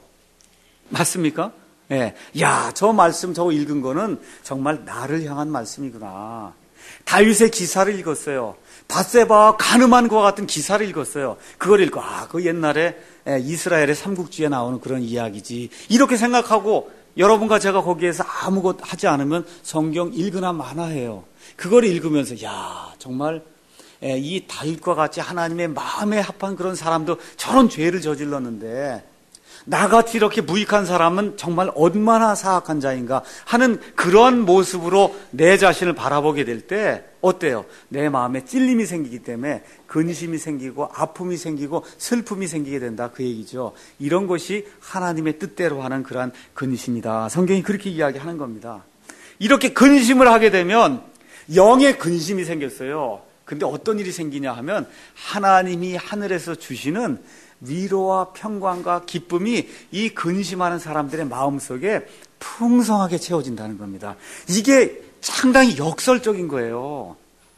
맞습니까? 예. 야, 저 말씀 저거 읽은 거는 정말 나를 향한 말씀이구나. 다윗의 기사를 읽었어요. 밧세바와 가늠한 것과 같은 기사를 읽었어요. 그걸 읽고, 아, 그 옛날에 이스라엘의 삼국지에 나오는 그런 이야기지. 이렇게 생각하고 여러분과 제가 거기에서 아무것도 하지 않으면 성경 읽으나 마나해요. 그걸 읽으면서, 야, 정말 이 다윗과 같이 하나님의 마음에 합한 그런 사람도 저런 죄를 저질렀는데 나같이 이렇게 무익한 사람은 정말 얼마나 사악한 자인가 하는 그런 모습으로 내 자신을 바라보게 될 때 어때요? 내 마음에 찔림이 생기기 때문에 근심이 생기고 아픔이 생기고 슬픔이 생기게 된다, 그 얘기죠. 이런 것이 하나님의 뜻대로 하는 그러한 근심이다. 성경이 그렇게 이야기하는 겁니다. 이렇게 근심을 하게 되면 영의 근심이 생겼어요. 근데 어떤 일이 생기냐 하면 하나님이 하늘에서 주시는 위로와 평강과 기쁨이 이 근심하는 사람들의 마음속에 풍성하게 채워진다는 겁니다. 이게 상당히 역설적인 거예요.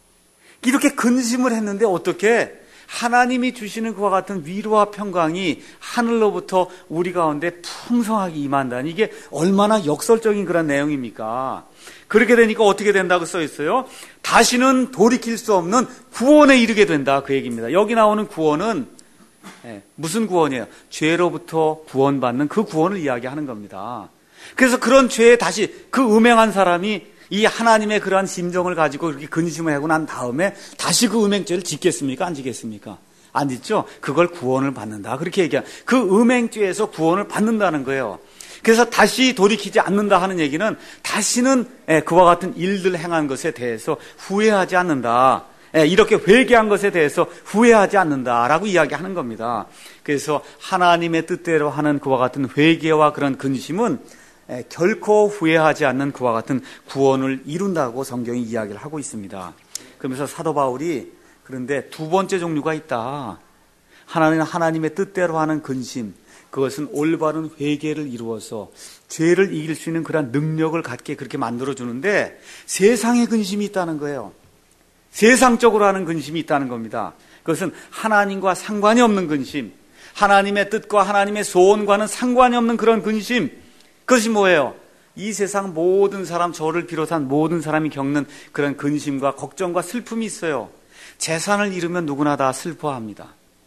이렇게 근심을 했는데 어떻게 하나님이 주시는 그와 같은 위로와 평강이 하늘로부터 우리 가운데 풍성하게 임한다니, 이게 얼마나 역설적인 그런 내용입니까? 그렇게 되니까 어떻게 된다고 써 있어요? 다시는 돌이킬 수 없는 구원에 이르게 된다, 그 얘기입니다. 여기 나오는 구원은 네, 무슨 구원이에요? 죄로부터 구원받는 그 구원을 이야기하는 겁니다. 그래서 그런 죄에 다시 그 음행한 사람이 이 하나님의 그러한 심정을 가지고 그렇게 근심을 하고 난 다음에 다시 그 음행죄를 짓겠습니까? 안 짓겠습니까? 안 짓죠? 그걸 구원을 받는다, 그렇게 얘기해요. 그 음행죄에서 구원을 받는다는 거예요. 그래서 다시 돌이키지 않는다 하는 얘기는 다시는 그와 같은 일들 행한 것에 대해서 후회하지 않는다, 이렇게 회개한 것에 대해서 후회하지 않는다라고 이야기하는 겁니다. 그래서 하나님의 뜻대로 하는 그와 같은 회개와 그런 근심은 결코 후회하지 않는 그와 같은 구원을 이룬다고 성경이 이야기를 하고 있습니다. 그러면서 사도 바울이 그런데 두 번째 종류가 있다. 하나는 하나님의 뜻대로 하는 근심, 그것은 올바른 회개를 이루어서 죄를 이길 수 있는 그런 능력을 갖게 그렇게 만들어주는데, 세상의 근심이 있다는 거예요. 세상적으로 하는 근심이 있다는 겁니다. 그것은 하나님과 상관이 없는 근심, 하나님의 뜻과 하나님의 소원과는 상관이 없는 그런 근심. 그것이 뭐예요? 이 세상 모든 사람, 저를 비롯한 모든 사람이 겪는 그런 근심과 걱정과 슬픔이 있어요. 재산을 잃으면 누구나 다 슬퍼합니다.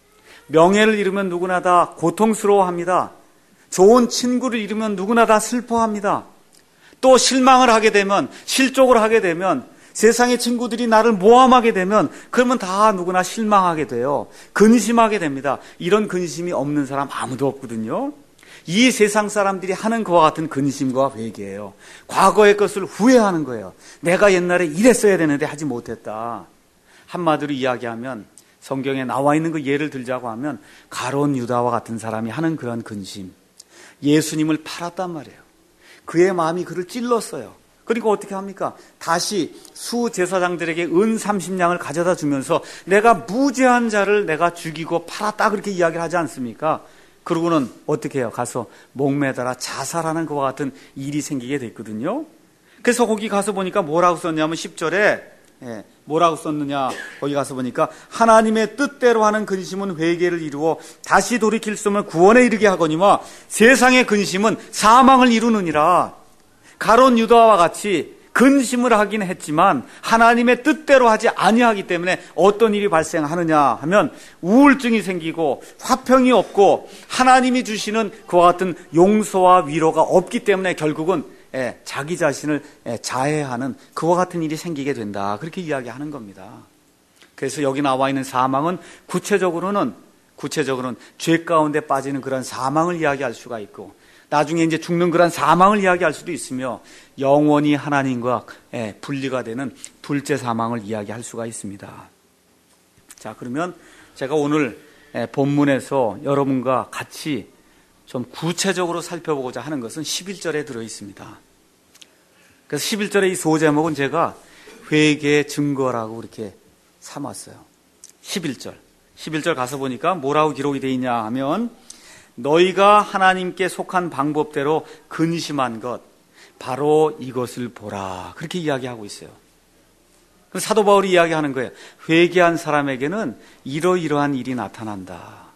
명예를 잃으면 누구나 다 고통스러워합니다. 좋은 친구를 잃으면 누구나 다 슬퍼합니다. 또 실망을 하게 되면, 실족을 하게 되면, 세상의 친구들이 나를 모함하게 되면 그러면 다 누구나 실망하게 돼요. 근심하게 됩니다. 이런 근심이 없는 사람 아무도 없거든요. 이 세상 사람들이 하는 그와 같은 근심과 회개예요. 과거의 것을 후회하는 거예요. 내가 옛날에 이랬어야 되는데 하지 못했다. 한마디로 이야기하면, 성경에 나와 있는 그 예를 들자고 하면 가룟 유다와 같은 사람이 하는 그런 근심. 예수님을 팔았단 말이에요. 그의 마음이 그를 찔렀어요. 그러니까 어떻게 합니까? 다시 수제사장들에게 은 삼십 냥을 가져다 주면서 내가 무죄한 자를 내가 죽이고 팔았다, 그렇게 이야기를 하지 않습니까? 그러고는 어떻게 해요? 가서 목매달아 자살하는 것과 같은 일이 생기게 됐거든요. 그래서 거기 가서 보니까 뭐라고 썼냐면 십 절에 예, 뭐라고 썼느냐, 거기 가서 보니까 하나님의 뜻대로 하는 근심은 회개를 이루어 다시 돌이킬 수 없는 구원에 이르게 하거니와 세상의 근심은 사망을 이루느니라. 가룟 유다와 같이 근심을 하긴 했지만 하나님의 뜻대로 하지 아니하기 때문에 어떤 일이 발생하느냐 하면 우울증이 생기고 화평이 없고 하나님이 주시는 그와 같은 용서와 위로가 없기 때문에 결국은 예, 자기 자신을 예, 자해하는 그와 같은 일이 생기게 된다. 그렇게 이야기하는 겁니다. 그래서 여기 나와 있는 사망은 구체적으로는 구체적으로는 죄 가운데 빠지는 그런 사망을 이야기할 수가 있고, 나중에 이제 죽는 그런 사망을 이야기할 수도 있으며, 영원히 하나님과 예, 분리가 되는 둘째 사망을 이야기할 수가 있습니다. 자, 그러면 제가 오늘 예, 본문에서 여러분과 같이 좀 구체적으로 살펴보고자 하는 것은 십일 절에 들어 있습니다. 그래서 십일 절의 이 소제목은 제가 회개의 증거라고 이렇게 삼았어요. 십일 절. 십일 절 가서 보니까 뭐라고 기록이 되어 있냐 하면, 너희가 하나님께 속한 방법대로 근심한 것, 바로 이것을 보라. 그렇게 이야기하고 있어요. 그래서 사도 바울이 이야기하는 거예요. 회개한 사람에게는 이러이러한 일이 나타난다.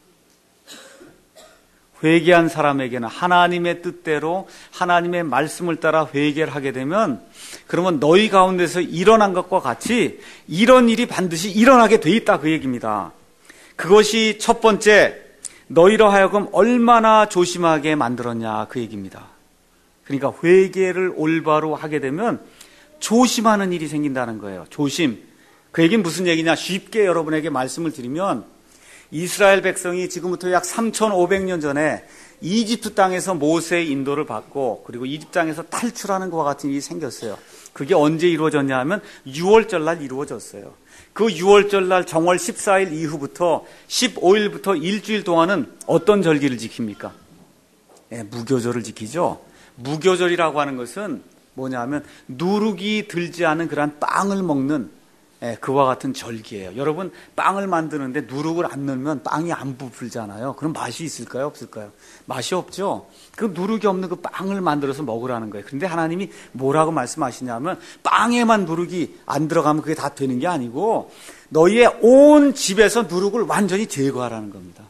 회개한 사람에게는 하나님의 뜻대로 하나님의 말씀을 따라 회개를 하게 되면, 그러면 너희 가운데서 일어난 것과 같이 이런 일이 반드시 일어나게 돼 있다, 그 얘기입니다. 그것이 첫 번째, 너희로 하여금 얼마나 조심하게 만들었냐, 그 얘기입니다. 그러니까 회개를 올바로 하게 되면 조심하는 일이 생긴다는 거예요. 조심. 그 얘기는 무슨 얘기냐, 쉽게 여러분에게 말씀을 드리면, 이스라엘 백성이 지금부터 약 삼천오백 년 전에 이집트 땅에서 모세의 인도를 받고, 그리고 이집트 땅에서 탈출하는 것과 같은 일이 생겼어요. 그게 언제 이루어졌냐 하면 유월절 날 이루어졌어요. 그 유월절 날 정월 십사 일 이후부터 십오 일부터 일주일 동안은 어떤 절기를 지킵니까? 예, 무교절을 지키죠. 무교절이라고 하는 것은 뭐냐 하면 누룩이 들지 않은 그러한 빵을 먹는 예, 그와 같은 절기예요. 여러분, 빵을 만드는데 누룩을 안 넣으면 빵이 안 부풀잖아요. 그럼 맛이 있을까요? 없을까요? 맛이 없죠. 그 누룩이 없는 그 빵을 만들어서 먹으라는 거예요. 그런데 하나님이 뭐라고 말씀하시냐면, 빵에만 누룩이 안 들어가면 그게 다 되는 게 아니고 너희의 온 집에서 누룩을 완전히 제거하라는 겁니다.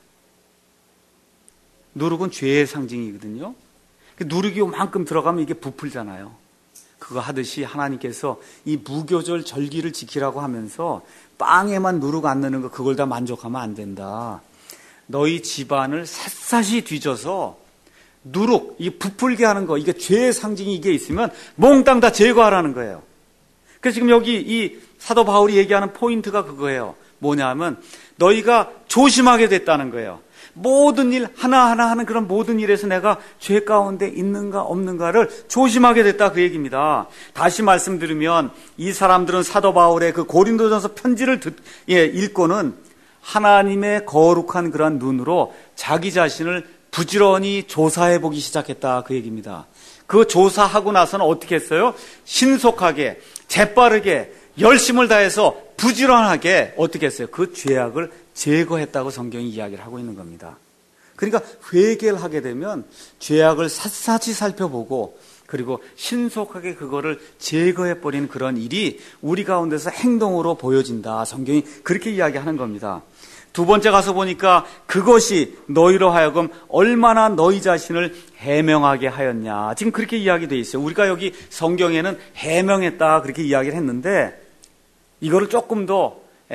누룩은 죄의 상징이거든요. 누룩이 요만큼 들어가면 이게 부풀잖아요. 그거 하듯이 하나님께서 이 무교절 절기를 지키라고 하면서 빵에만 누룩 안 넣는 거, 그걸 다 만족하면 안 된다. 너희 집안을 샅샅이 뒤져서 누룩, 이 부풀게 하는 거, 이게 죄의 상징이 이게 있으면 몽땅 다 제거하라는 거예요. 그래서 지금 여기 이 사도 바울이 얘기하는 포인트가 그거예요. 뭐냐면 너희가 조심하게 됐다는 거예요. 모든 일 하나하나 하는 그런 모든 일에서 내가 죄 가운데 있는가 없는가를 조심하게 됐다, 그 얘기입니다. 다시 말씀드리면 이 사람들은 사도 바울의 그 고린도전서 편지를 듣, 예, 읽고는 하나님의 거룩한 그런 눈으로 자기 자신을 부지런히 조사해 보기 시작했다, 그 얘기입니다. 그 조사하고 나서는 어떻게 했어요? 신속하게, 재빠르게, 열심을 다해서 부지런하게 어떻게 했어요? 그 죄악을 제거했다고 성경이 이야기를 하고 있는 겁니다. 그러니까 회개를 하게 되면 죄악을 샅샅이 살펴보고, 그리고 신속하게 그거를 제거해버리는 그런 일이 우리 가운데서 행동으로 보여진다. 성경이 그렇게 이야기하는 겁니다. 두 번째 가서 보니까 그것이 너희로 하여금 얼마나 너희 자신을 해명하게 하였냐. 지금 그렇게 이야기되어 있어요. 우리가 여기 성경에는 해명했다 그렇게 이야기를 했는데, 이거를 조금 더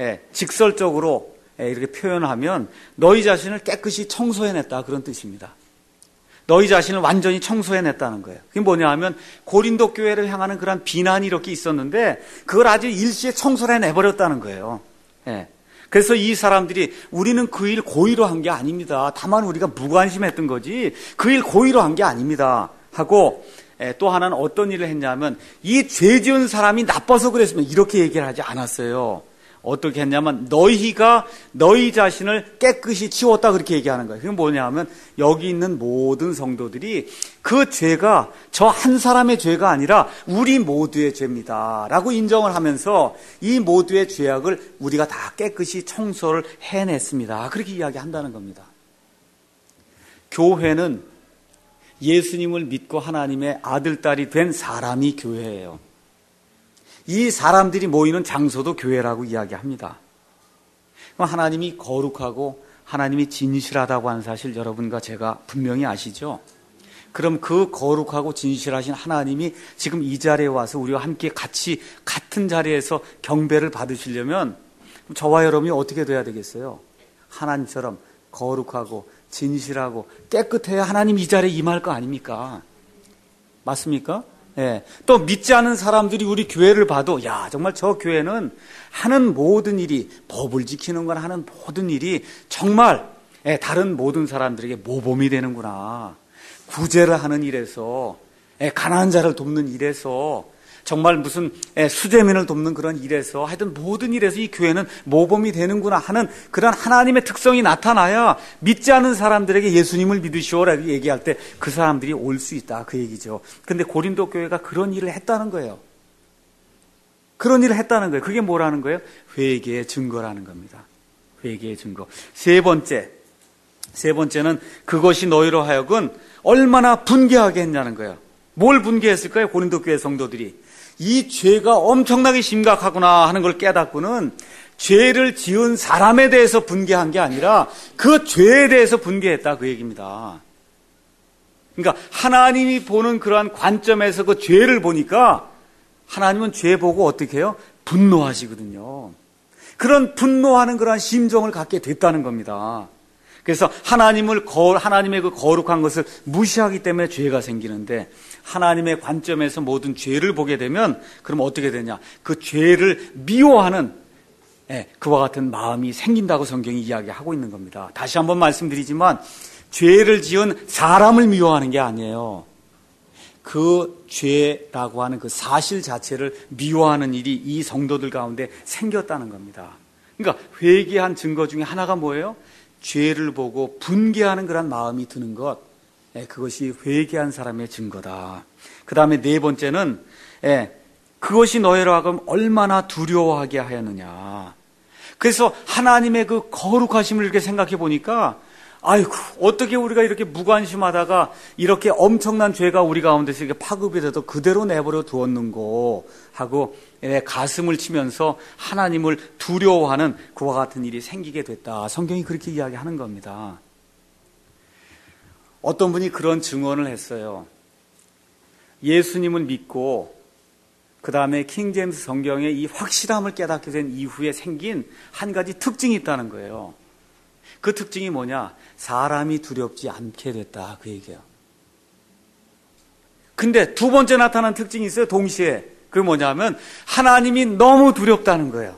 직설적으로 이렇게 표현하면 너희 자신을 깨끗이 청소해냈다, 그런 뜻입니다. 너희 자신을 완전히 청소해냈다는 거예요. 그게 뭐냐 하면 고린도 교회를 향하는 그런 비난이 이렇게 있었는데 그걸 아주 일시에 청소를 해내버렸다는 거예요. 예. 그래서 이 사람들이 우리는 그 일 고의로 한 게 아닙니다. 다만 우리가 무관심했던 거지 그 일 고의로 한 게 아닙니다 하고, 또 하나는 어떤 일을 했냐면 이 죄 지은 사람이 나빠서 그랬으면 이렇게 얘기를 하지 않았어요. 어떻게 했냐면 너희가 너희 자신을 깨끗이 치웠다, 그렇게 얘기하는 거예요. 그게 뭐냐면 여기 있는 모든 성도들이 그 죄가 저 한 사람의 죄가 아니라 우리 모두의 죄입니다 라고 인정을 하면서 이 모두의 죄악을 우리가 다 깨끗이 청소를 해냈습니다, 그렇게 이야기한다는 겁니다. 교회는 예수님을 믿고 하나님의 아들, 딸이 된 사람이 교회예요. 이 사람들이 모이는 장소도 교회라고 이야기합니다. 하나님이 거룩하고 하나님이 진실하다고 하는 사실 여러분과 제가 분명히 아시죠? 그럼 그 거룩하고 진실하신 하나님이 지금 이 자리에 와서 우리와 함께 같이 같은 자리에서 경배를 받으시려면 저와 여러분이 어떻게 돼야 되겠어요? 하나님처럼 거룩하고 진실하고 깨끗해야 하나님 이 자리에 임할 거 아닙니까? 맞습니까? 예. 또 믿지 않은 사람들이 우리 교회를 봐도 야 정말 저 교회는 하는 모든 일이 법을 지키는 건 하는 모든 일이 정말 예, 다른 모든 사람들에게 모범이 되는구나. 구제를 하는 일에서 예, 가난한 자를 돕는 일에서 정말 무슨 예, 수재민을 돕는 그런 일에서 하여튼 모든 일에서 이 교회는 모범이 되는구나 하는 그런 하나님의 특성이 나타나야 믿지 않은 사람들에게 예수님을 믿으시오라고 얘기할 때 그 사람들이 올 수 있다 그 얘기죠. 그런데 고린도 교회가 그런 일을 했다는 거예요. 그런 일을 했다는 거예요. 그게 뭐라는 거예요? 회개의 증거라는 겁니다. 회개의 증거. 세 번째, 세 번째는 그것이 너희로 하여금 얼마나 분개하게 했냐는 거예요. 뭘 분개했을까요? 고린도 교회 성도들이. 이 죄가 엄청나게 심각하구나 하는 걸 깨닫고는 죄를 지은 사람에 대해서 분개한 게 아니라 그 죄에 대해서 분개했다 그 얘기입니다. 그러니까 하나님이 보는 그러한 관점에서 그 죄를 보니까 하나님은 죄 보고 어떻게 해요? 분노하시거든요. 그런 분노하는 그러한 심정을 갖게 됐다는 겁니다. 그래서 하나님을 거, 하나님의 그 거룩한 것을 무시하기 때문에 죄가 생기는데 하나님의 관점에서 모든 죄를 보게 되면 그럼 어떻게 되냐? 그 죄를 미워하는 예, 그와 같은 마음이 생긴다고 성경이 이야기하고 있는 겁니다. 다시 한번 말씀드리지만 죄를 지은 사람을 미워하는 게 아니에요. 그 죄라고 하는 그 사실 자체를 미워하는 일이 이 성도들 가운데 생겼다는 겁니다. 그러니까 회개한 증거 중에 하나가 뭐예요? 죄를 보고 분개하는 그런 마음이 드는 것, 예, 그것이 회개한 사람의 증거다. 그 다음에 네 번째는 예, 그것이 너희로 하여금 얼마나 두려워하게 하였느냐. 그래서 하나님의 그 거룩하심을 이렇게 생각해 보니까 아이고 어떻게 우리가 이렇게 무관심하다가 이렇게 엄청난 죄가 우리 가운데서 이렇게 파급이 돼도 그대로 내버려 두었는고 하고 예, 가슴을 치면서 하나님을 두려워하는 그와 같은 일이 생기게 됐다. 성경이 그렇게 이야기하는 겁니다. 어떤 분이 그런 증언을 했어요. 예수님을 믿고 그 다음에 킹제임스 성경의 이 확실함을 깨닫게 된 이후에 생긴 한 가지 특징이 있다는 거예요. 그 특징이 뭐냐? 사람이 두렵지 않게 됐다 그 얘기예요. 근데 두 번째 나타난 특징이 있어요. 동시에. 그게 뭐냐면 하나님이 너무 두렵다는 거예요.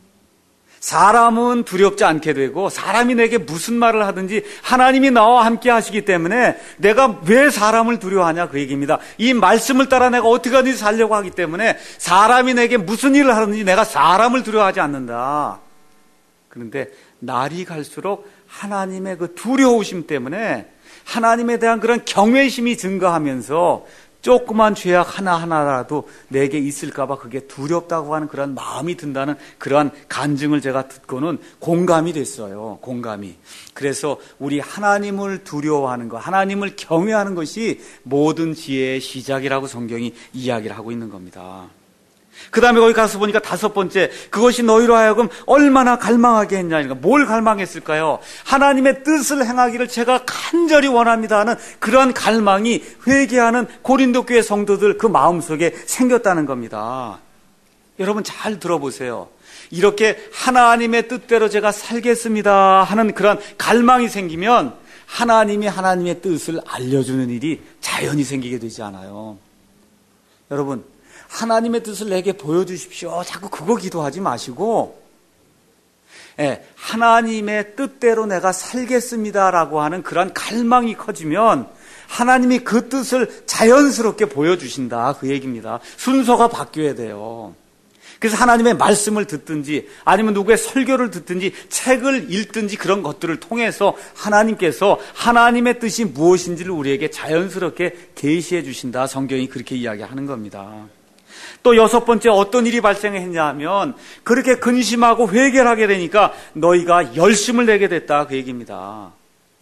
사람은 두렵지 않게 되고 사람이 내게 무슨 말을 하든지 하나님이 나와 함께 하시기 때문에 내가 왜 사람을 두려워하냐 그 얘기입니다. 이 말씀을 따라 내가 어떻게 하든지 살려고 하기 때문에 사람이 내게 무슨 일을 하든지 내가 사람을 두려워하지 않는다. 그런데 날이 갈수록 하나님의 그 두려우심 때문에 하나님에 대한 그런 경외심이 증가하면서 조그만 죄악 하나하나라도 내게 있을까봐 그게 두렵다고 하는 그런 마음이 든다는 그러한 간증을 제가 듣고는 공감이 됐어요. 공감이. 그래서 우리 하나님을 두려워하는 것, 하나님을 경외하는 것이 모든 지혜의 시작이라고 성경이 이야기를 하고 있는 겁니다. 그 다음에 거기 가서 보니까 다섯 번째, 그것이 너희로 하여금 얼마나 갈망하게 했냐. 그러니까 뭘 갈망했을까요? 하나님의 뜻을 행하기를 제가 간절히 원합니다 하는 그러한 갈망이 회개하는 고린도 교회 성도들 그 마음속에 생겼다는 겁니다. 여러분 잘 들어보세요. 이렇게 하나님의 뜻대로 제가 살겠습니다 하는 그런 갈망이 생기면 하나님이 하나님의 뜻을 알려주는 일이 자연히 생기게 되지 않아요. 여러분, 하나님의 뜻을 내게 보여주십시오. 자꾸 그거 기도하지 마시고 예, 하나님의 뜻대로 내가 살겠습니다라고 하는 그런 갈망이 커지면 하나님이 그 뜻을 자연스럽게 보여주신다 그 얘기입니다. 순서가 바뀌어야 돼요. 그래서 하나님의 말씀을 듣든지 아니면 누구의 설교를 듣든지 책을 읽든지 그런 것들을 통해서 하나님께서 하나님의 뜻이 무엇인지를 우리에게 자연스럽게 계시해 주신다. 성경이 그렇게 이야기하는 겁니다. 또 여섯 번째 어떤 일이 발생했냐 하면 그렇게 근심하고 회개를 하게 되니까 너희가 열심을 내게 됐다 그 얘기입니다.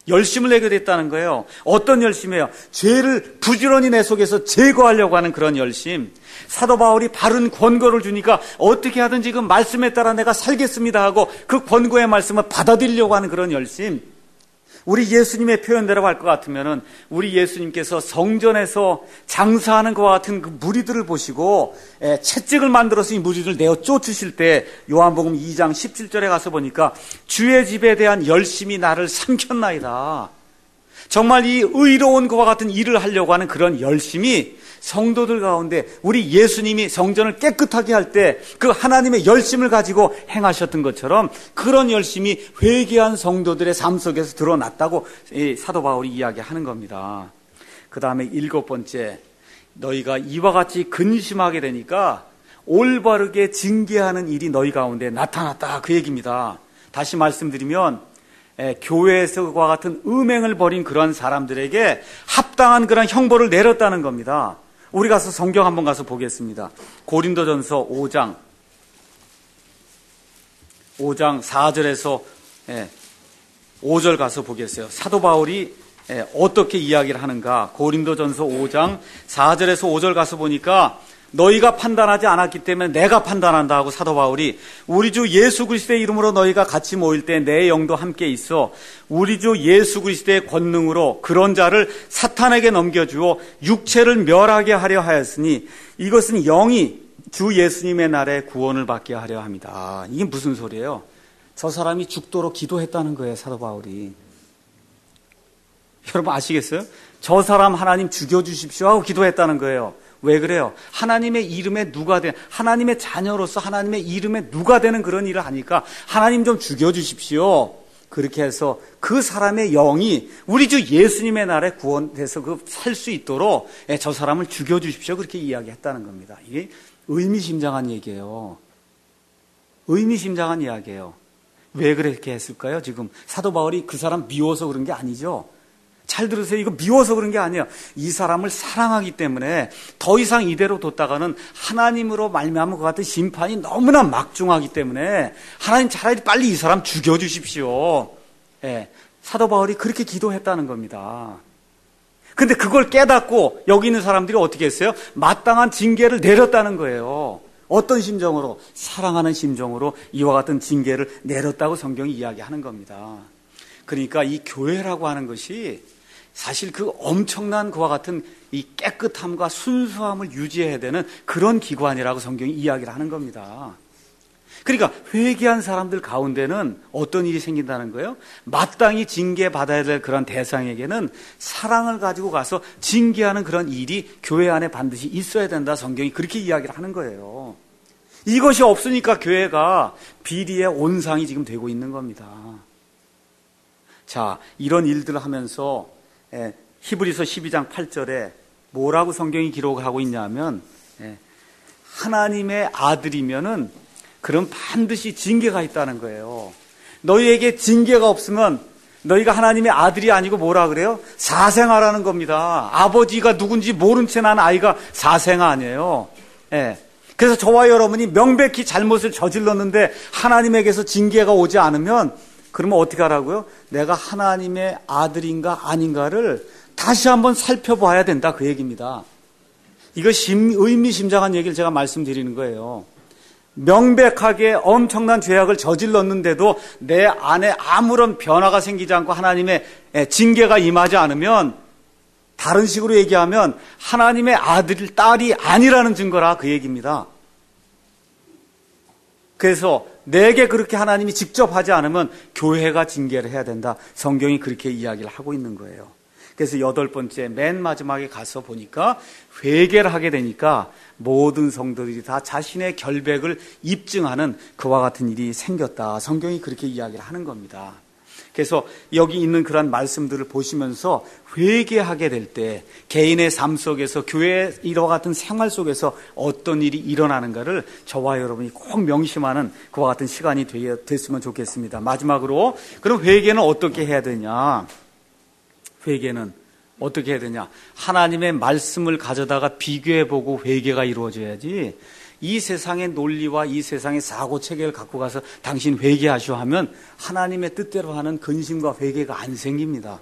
열심을 내게 됐다는 거예요. 어떤 열심이에요? 죄를 부지런히 내 속에서 제거하려고 하는 그런 열심. 사도 바울이 바른 권고를 주니까 어떻게 하든지 그 말씀에 따라 내가 살겠습니다 하고 그 권고의 말씀을 받아들이려고 하는 그런 열심. 우리 예수님의 표현대로 할 것 같으면은 우리 예수님께서 성전에서 장사하는 것과 같은 그 무리들을 보시고 에, 채찍을 만들어서 이 무리들을 내어 쫓으실 때 요한복음 이 장 십칠 절에 가서 보니까 주의 집에 대한 열심이 나를 삼켰나이다. 정말 이 의로운 것과 같은 일을 하려고 하는 그런 열심이 성도들 가운데 우리 예수님이 성전을 깨끗하게 할 때 그 하나님의 열심을 가지고 행하셨던 것처럼 그런 열심이 회개한 성도들의 삶 속에서 드러났다고 사도 바울이 이야기하는 겁니다. 그 다음에 일곱 번째, 너희가 이와 같이 근심하게 되니까 올바르게 징계하는 일이 너희 가운데 나타났다, 그 얘기입니다. 다시 말씀드리면 교회에서와 같은 음행을 벌인 그런 사람들에게 합당한 그런 형벌을 내렸다는 겁니다. 우리 가서 성경 한번 가서 보겠습니다. 고린도전서 오 장 오 장 사 절에서 오 절 가서 보겠어요. 사도 바울이 어떻게 이야기를 하는가. 고린도전서 오 장 사 절에서 오 절 가서 보니까 너희가 판단하지 않았기 때문에 내가 판단한다 하고 사도 바울이 우리 주 예수 그리스도의 이름으로 너희가 같이 모일 때 내 영도 함께 있어 우리 주 예수 그리스도의 권능으로 그런 자를 사탄에게 넘겨주어 육체를 멸하게 하려 하였으니 이것은 영이 주 예수님의 날에 구원을 받게 하려 합니다. 이게 무슨 소리예요? 저 사람이 죽도록 기도했다는 거예요, 사도 바울이. 여러분 아시겠어요? 저 사람 하나님 죽여주십시오 하고 기도했다는 거예요. 왜 그래요? 하나님의 이름에 누가 된, 하나님의 자녀로서 하나님의 이름에 누가 되는 그런 일을 하니까 하나님 좀 죽여주십시오. 그렇게 해서 그 사람의 영이 우리 주 예수님의 날에 구원돼서 그 살 수 있도록 저 사람을 죽여주십시오. 그렇게 이야기했다는 겁니다. 이게 의미심장한 얘기예요. 의미심장한 이야기예요. 왜 그렇게 했을까요? 지금 사도 바울이 그 사람 미워서 그런 게 아니죠. 잘 들으세요. 이거 미워서 그런 게 아니에요. 이 사람을 사랑하기 때문에 더 이상 이대로 뒀다가는 하나님으로 말미암은 것 같은 심판이 너무나 막중하기 때문에 하나님 차라리 빨리 이 사람 죽여주십시오. 예, 사도 바울이 그렇게 기도했다는 겁니다. 근데 그걸 깨닫고 여기 있는 사람들이 어떻게 했어요? 마땅한 징계를 내렸다는 거예요. 어떤 심정으로? 사랑하는 심정으로 이와 같은 징계를 내렸다고 성경이 이야기하는 겁니다. 그러니까 이 교회라고 하는 것이 사실 그 엄청난 그와 같은 이 깨끗함과 순수함을 유지해야 되는 그런 기관이라고 성경이 이야기를 하는 겁니다. 그러니까 회개한 사람들 가운데는 어떤 일이 생긴다는 거예요? 마땅히 징계받아야 될 그런 대상에게는 사랑을 가지고 가서 징계하는 그런 일이 교회 안에 반드시 있어야 된다. 성경이 그렇게 이야기를 하는 거예요. 이것이 없으니까 교회가 비리의 온상이 지금 되고 있는 겁니다. 자, 이런 일들을 하면서 예, 히브리서 십이 장 팔 절에 뭐라고 성경이 기록하고 있냐면 예, 하나님의 아들이면은 그럼 반드시 징계가 있다는 거예요. 너희에게 징계가 없으면 너희가 하나님의 아들이 아니고 뭐라 그래요? 사생아라는 겁니다. 아버지가 누군지 모른 채 난 아이가 사생아 아니에요. 예. 그래서 저와 여러분이 명백히 잘못을 저질렀는데 하나님에게서 징계가 오지 않으면 그러면 어떻게 하라고요? 내가 하나님의 아들인가 아닌가를 다시 한번 살펴봐야 된다, 그 얘기입니다. 이거 심, 의미심장한 얘기를 제가 말씀드리는 거예요. 명백하게 엄청난 죄악을 저질렀는데도 내 안에 아무런 변화가 생기지 않고 하나님의 징계가 임하지 않으면 다른 식으로 얘기하면 하나님의 아들, 딸이 아니라는 증거라, 그 얘기입니다. 그래서 내게 그렇게 하나님이 직접 하지 않으면 교회가 징계를 해야 된다. 성경이 그렇게 이야기를 하고 있는 거예요. 그래서 여덟 번째 맨 마지막에 가서 보니까 회개를 하게 되니까 모든 성도들이 다 자신의 결백을 입증하는 그와 같은 일이 생겼다. 성경이 그렇게 이야기를 하는 겁니다. 그래서 여기 있는 그런 말씀들을 보시면서 회개하게 될 때 개인의 삶 속에서 교회의 이와 같은 생활 속에서 어떤 일이 일어나는가를 저와 여러분이 꼭 명심하는 그와 같은 시간이 됐으면 좋겠습니다. 마지막으로 그럼 회개는 어떻게 해야 되냐? 회개는 어떻게 해야 되냐? 하나님의 말씀을 가져다가 비교해보고 회개가 이루어져야지 이 세상의 논리와 이 세상의 사고 체계를 갖고 가서 당신 회개하시오 하면 하나님의 뜻대로 하는 근심과 회개가 안 생깁니다.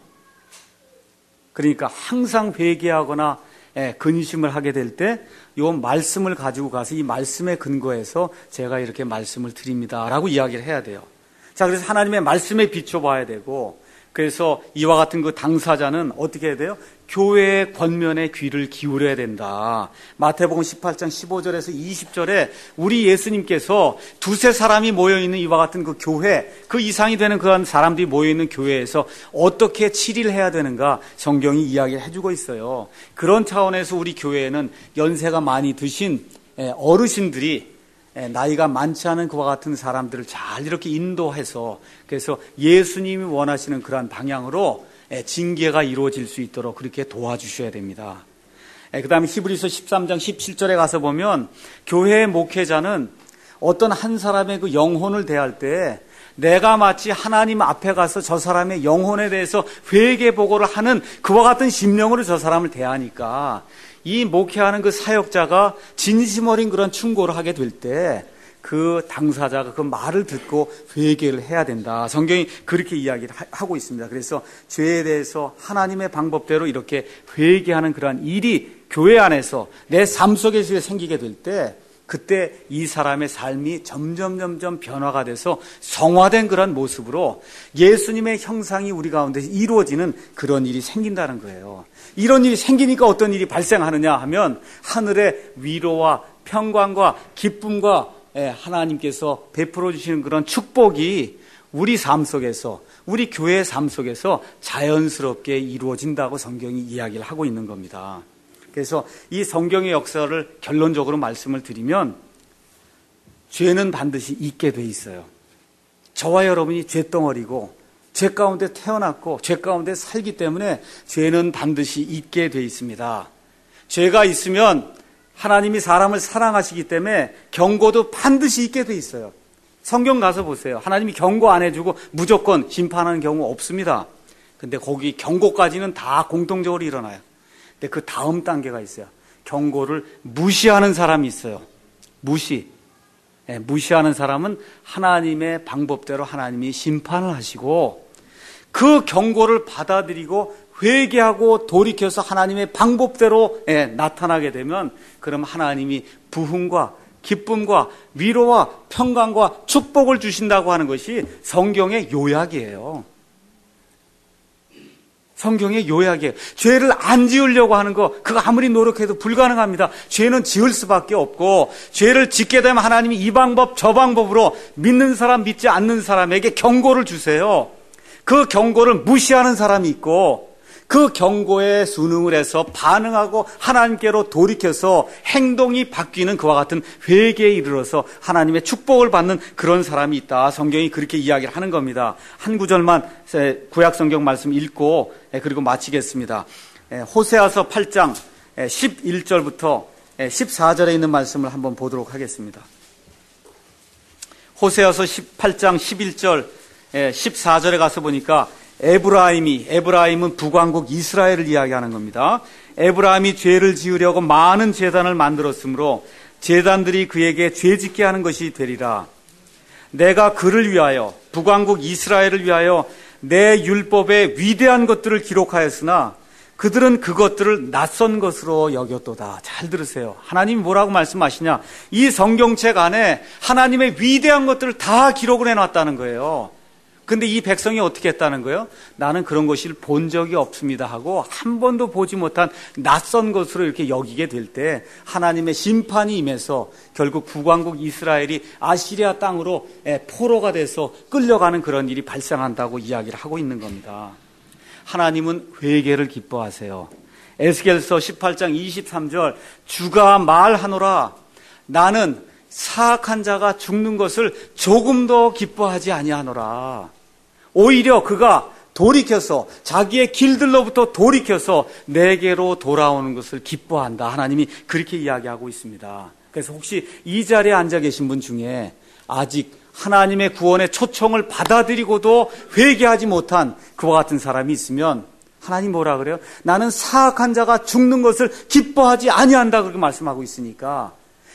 그러니까 항상 회개하거나 근심을 하게 될 때 이 말씀을 가지고 가서 이 말씀에 근거해서 제가 이렇게 말씀을 드립니다라고 이야기를 해야 돼요. 자, 그래서 하나님의 말씀에 비춰봐야 되고, 그래서 이와 같은 그 당사자는 어떻게 해야 돼요? 교회의 권면에 귀를 기울여야 된다. 마태복음 십팔 장 십오 절에서 이십 절에 우리 예수님께서 두세 사람이 모여있는 이와 같은 그 교회, 그 이상이 되는 그런 사람들이 모여있는 교회에서 어떻게 치리를 해야 되는가 성경이 이야기를 해주고 있어요. 그런 차원에서 우리 교회에는 연세가 많이 드신 어르신들이 나이가 많지 않은 그와 같은 사람들을 잘 이렇게 인도해서, 그래서 예수님이 원하시는 그러한 방향으로 징계가 이루어질 수 있도록 그렇게 도와주셔야 됩니다. 그 다음에 히브리서 십삼 장 십칠 절에 가서 보면 교회의 목회자는 어떤 한 사람의 그 영혼을 대할 때 내가 마치 하나님 앞에 가서 저 사람의 영혼에 대해서 회개 보고를 하는 그와 같은 심령으로 저 사람을 대하니까 이 목회하는 그 사역자가 진심 어린 그런 충고를 하게 될 때 그 당사자가 그 말을 듣고 회개를 해야 된다. 성경이 그렇게 이야기를 하고 있습니다. 그래서 죄에 대해서 하나님의 방법대로 이렇게 회개하는 그러한 일이 교회 안에서 내 삶 속에서 생기게 될 때 그때 이 사람의 삶이 점점 점점 변화가 돼서 성화된 그런 모습으로 예수님의 형상이 우리 가운데 이루어지는 그런 일이 생긴다는 거예요. 이런 일이 생기니까 어떤 일이 발생하느냐 하면 하늘의 위로와 평강과 기쁨과 하나님께서 베풀어 주시는 그런 축복이 우리 삶 속에서, 우리 교회의 삶 속에서 자연스럽게 이루어진다고 성경이 이야기를 하고 있는 겁니다. 그래서 이 성경의 역사를 결론적으로 말씀을 드리면 죄는 반드시 있게 돼 있어요. 저와 여러분이 죄덩어리고 죄 가운데 태어났고 죄 가운데 살기 때문에 죄는 반드시 있게 돼 있습니다. 죄가 있으면 하나님이 사람을 사랑하시기 때문에 경고도 반드시 있게 돼 있어요. 성경 가서 보세요. 하나님이 경고 안 해주고 무조건 심판하는 경우 없습니다. 근데 거기 경고까지는 다 공통적으로 일어나요. 근데 그 다음 단계가 있어요. 경고를 무시하는 사람이 있어요. 무시. 네, 무시하는 사람은 하나님의 방법대로 하나님이 심판을 하시고 그 경고를 받아들이고 회개하고 돌이켜서 하나님의 방법대로 예, 나타나게 되면 그럼 하나님이 부흥과 기쁨과 위로와 평강과 축복을 주신다고 하는 것이 성경의 요약이에요. 성경의 요약이에요. 죄를 안 지으려고 하는 거 그거 아무리 노력해도 불가능합니다. 죄는 지을 수밖에 없고 죄를 짓게 되면 하나님이 이 방법 저 방법으로 믿는 사람 믿지 않는 사람에게 경고를 주세요. 그 경고를 무시하는 사람이 있고 그 경고에 순응을 해서 반응하고 하나님께로 돌이켜서 행동이 바뀌는 그와 같은 회개에 이르러서 하나님의 축복을 받는 그런 사람이 있다. 성경이 그렇게 이야기를 하는 겁니다. 한 구절만 구약 성경 말씀 읽고 그리고 마치겠습니다. 호세아서 팔 장 십일 절부터 십사 절에 있는 말씀을 한번 보도록 하겠습니다. 호세아서 십팔 장 십일 절 십사 절에 가서 보니까 에브라임이, 에브라임은 북왕국 이스라엘을 이야기하는 겁니다. 에브라임이 죄를 지으려고 많은 제단을 만들었으므로 제단들이 그에게 죄짓게 하는 것이 되리라. 내가 그를 위하여, 북왕국 이스라엘을 위하여 내 율법에 위대한 것들을 기록하였으나 그들은 그것들을 낯선 것으로 여겼도다. 잘 들으세요. 하나님이 뭐라고 말씀하시냐? 이 성경책 안에 하나님의 위대한 것들을 다 기록을 해놨다는 거예요. 근데 이 백성이 어떻게 했다는 거예요? 나는 그런 것을 본 적이 없습니다 하고 한 번도 보지 못한 낯선 것으로 이렇게 여기게 될 때 하나님의 심판이 임해서 결국 북왕국 이스라엘이 아시리아 땅으로 포로가 돼서 끌려가는 그런 일이 발생한다고 이야기를 하고 있는 겁니다. 하나님은 회개를 기뻐하세요. 에스겔서 십팔 장 이십삼 절 주가 말하노라 나는 사악한 자가 죽는 것을 조금 더 기뻐하지 아니하노라. 오히려 그가 돌이켜서 자기의 길들로부터 돌이켜서 내게로 돌아오는 것을 기뻐한다. 하나님이 그렇게 이야기하고 있습니다. 그래서 혹시 이 자리에 앉아 계신 분 중에 아직 하나님의 구원의 초청을 받아들이고도 회개하지 못한 그와 같은 사람이 있으면 하나님 뭐라 그래요? 나는 사악한 자가 죽는 것을 기뻐하지 아니한다 그렇게 말씀하고 있으니까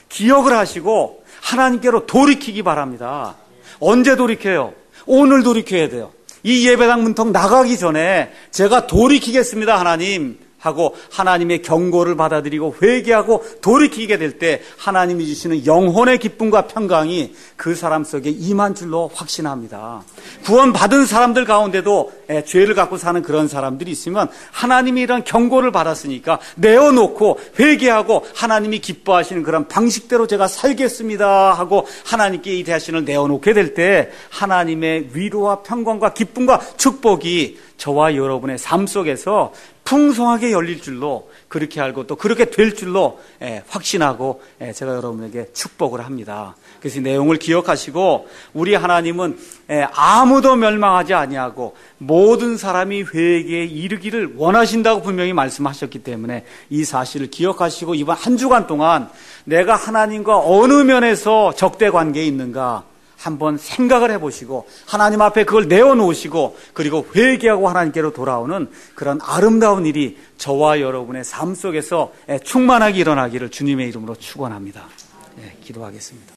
기억을 하시고 하나님께로 돌이키기 바랍니다. 언제 돌이켜요? 오늘 돌이켜야 돼요. 이 예배당 문턱 나가기 전에 제가 돌이키겠습니다, 하나님 하고 하나님의 경고를 받아들이고 회개하고 돌이키게 될 때 하나님이 주시는 영혼의 기쁨과 평강이 그 사람 속에 임한 줄로 확신합니다. 구원받은 사람들 가운데도 죄를 갖고 사는 그런 사람들이 있으면 하나님이 이런 경고를 받았으니까 내어놓고 회개하고 하나님이 기뻐하시는 그런 방식대로 제가 살겠습니다 하고 하나님께 이 대신을 내어놓게 될 때 하나님의 위로와 평강과 기쁨과 축복이 저와 여러분의 삶 속에서 풍성하게 열릴 줄로 그렇게 알고 또 그렇게 될 줄로 확신하고 제가 여러분에게 축복을 합니다. 그래서 이 내용을 기억하시고 우리 하나님은 아무도 멸망하지 아니하고 모든 사람이 회개에 이르기를 원하신다고 분명히 말씀하셨기 때문에 이 사실을 기억하시고 이번 한 주간 동안 내가 하나님과 어느 면에서 적대 관계에 있는가 한번 생각을 해보시고 하나님 앞에 그걸 내어놓으시고 그리고 회개하고 하나님께로 돌아오는 그런 아름다운 일이 저와 여러분의 삶 속에서 충만하게 일어나기를 주님의 이름으로 축원합니다. 네, 기도하겠습니다.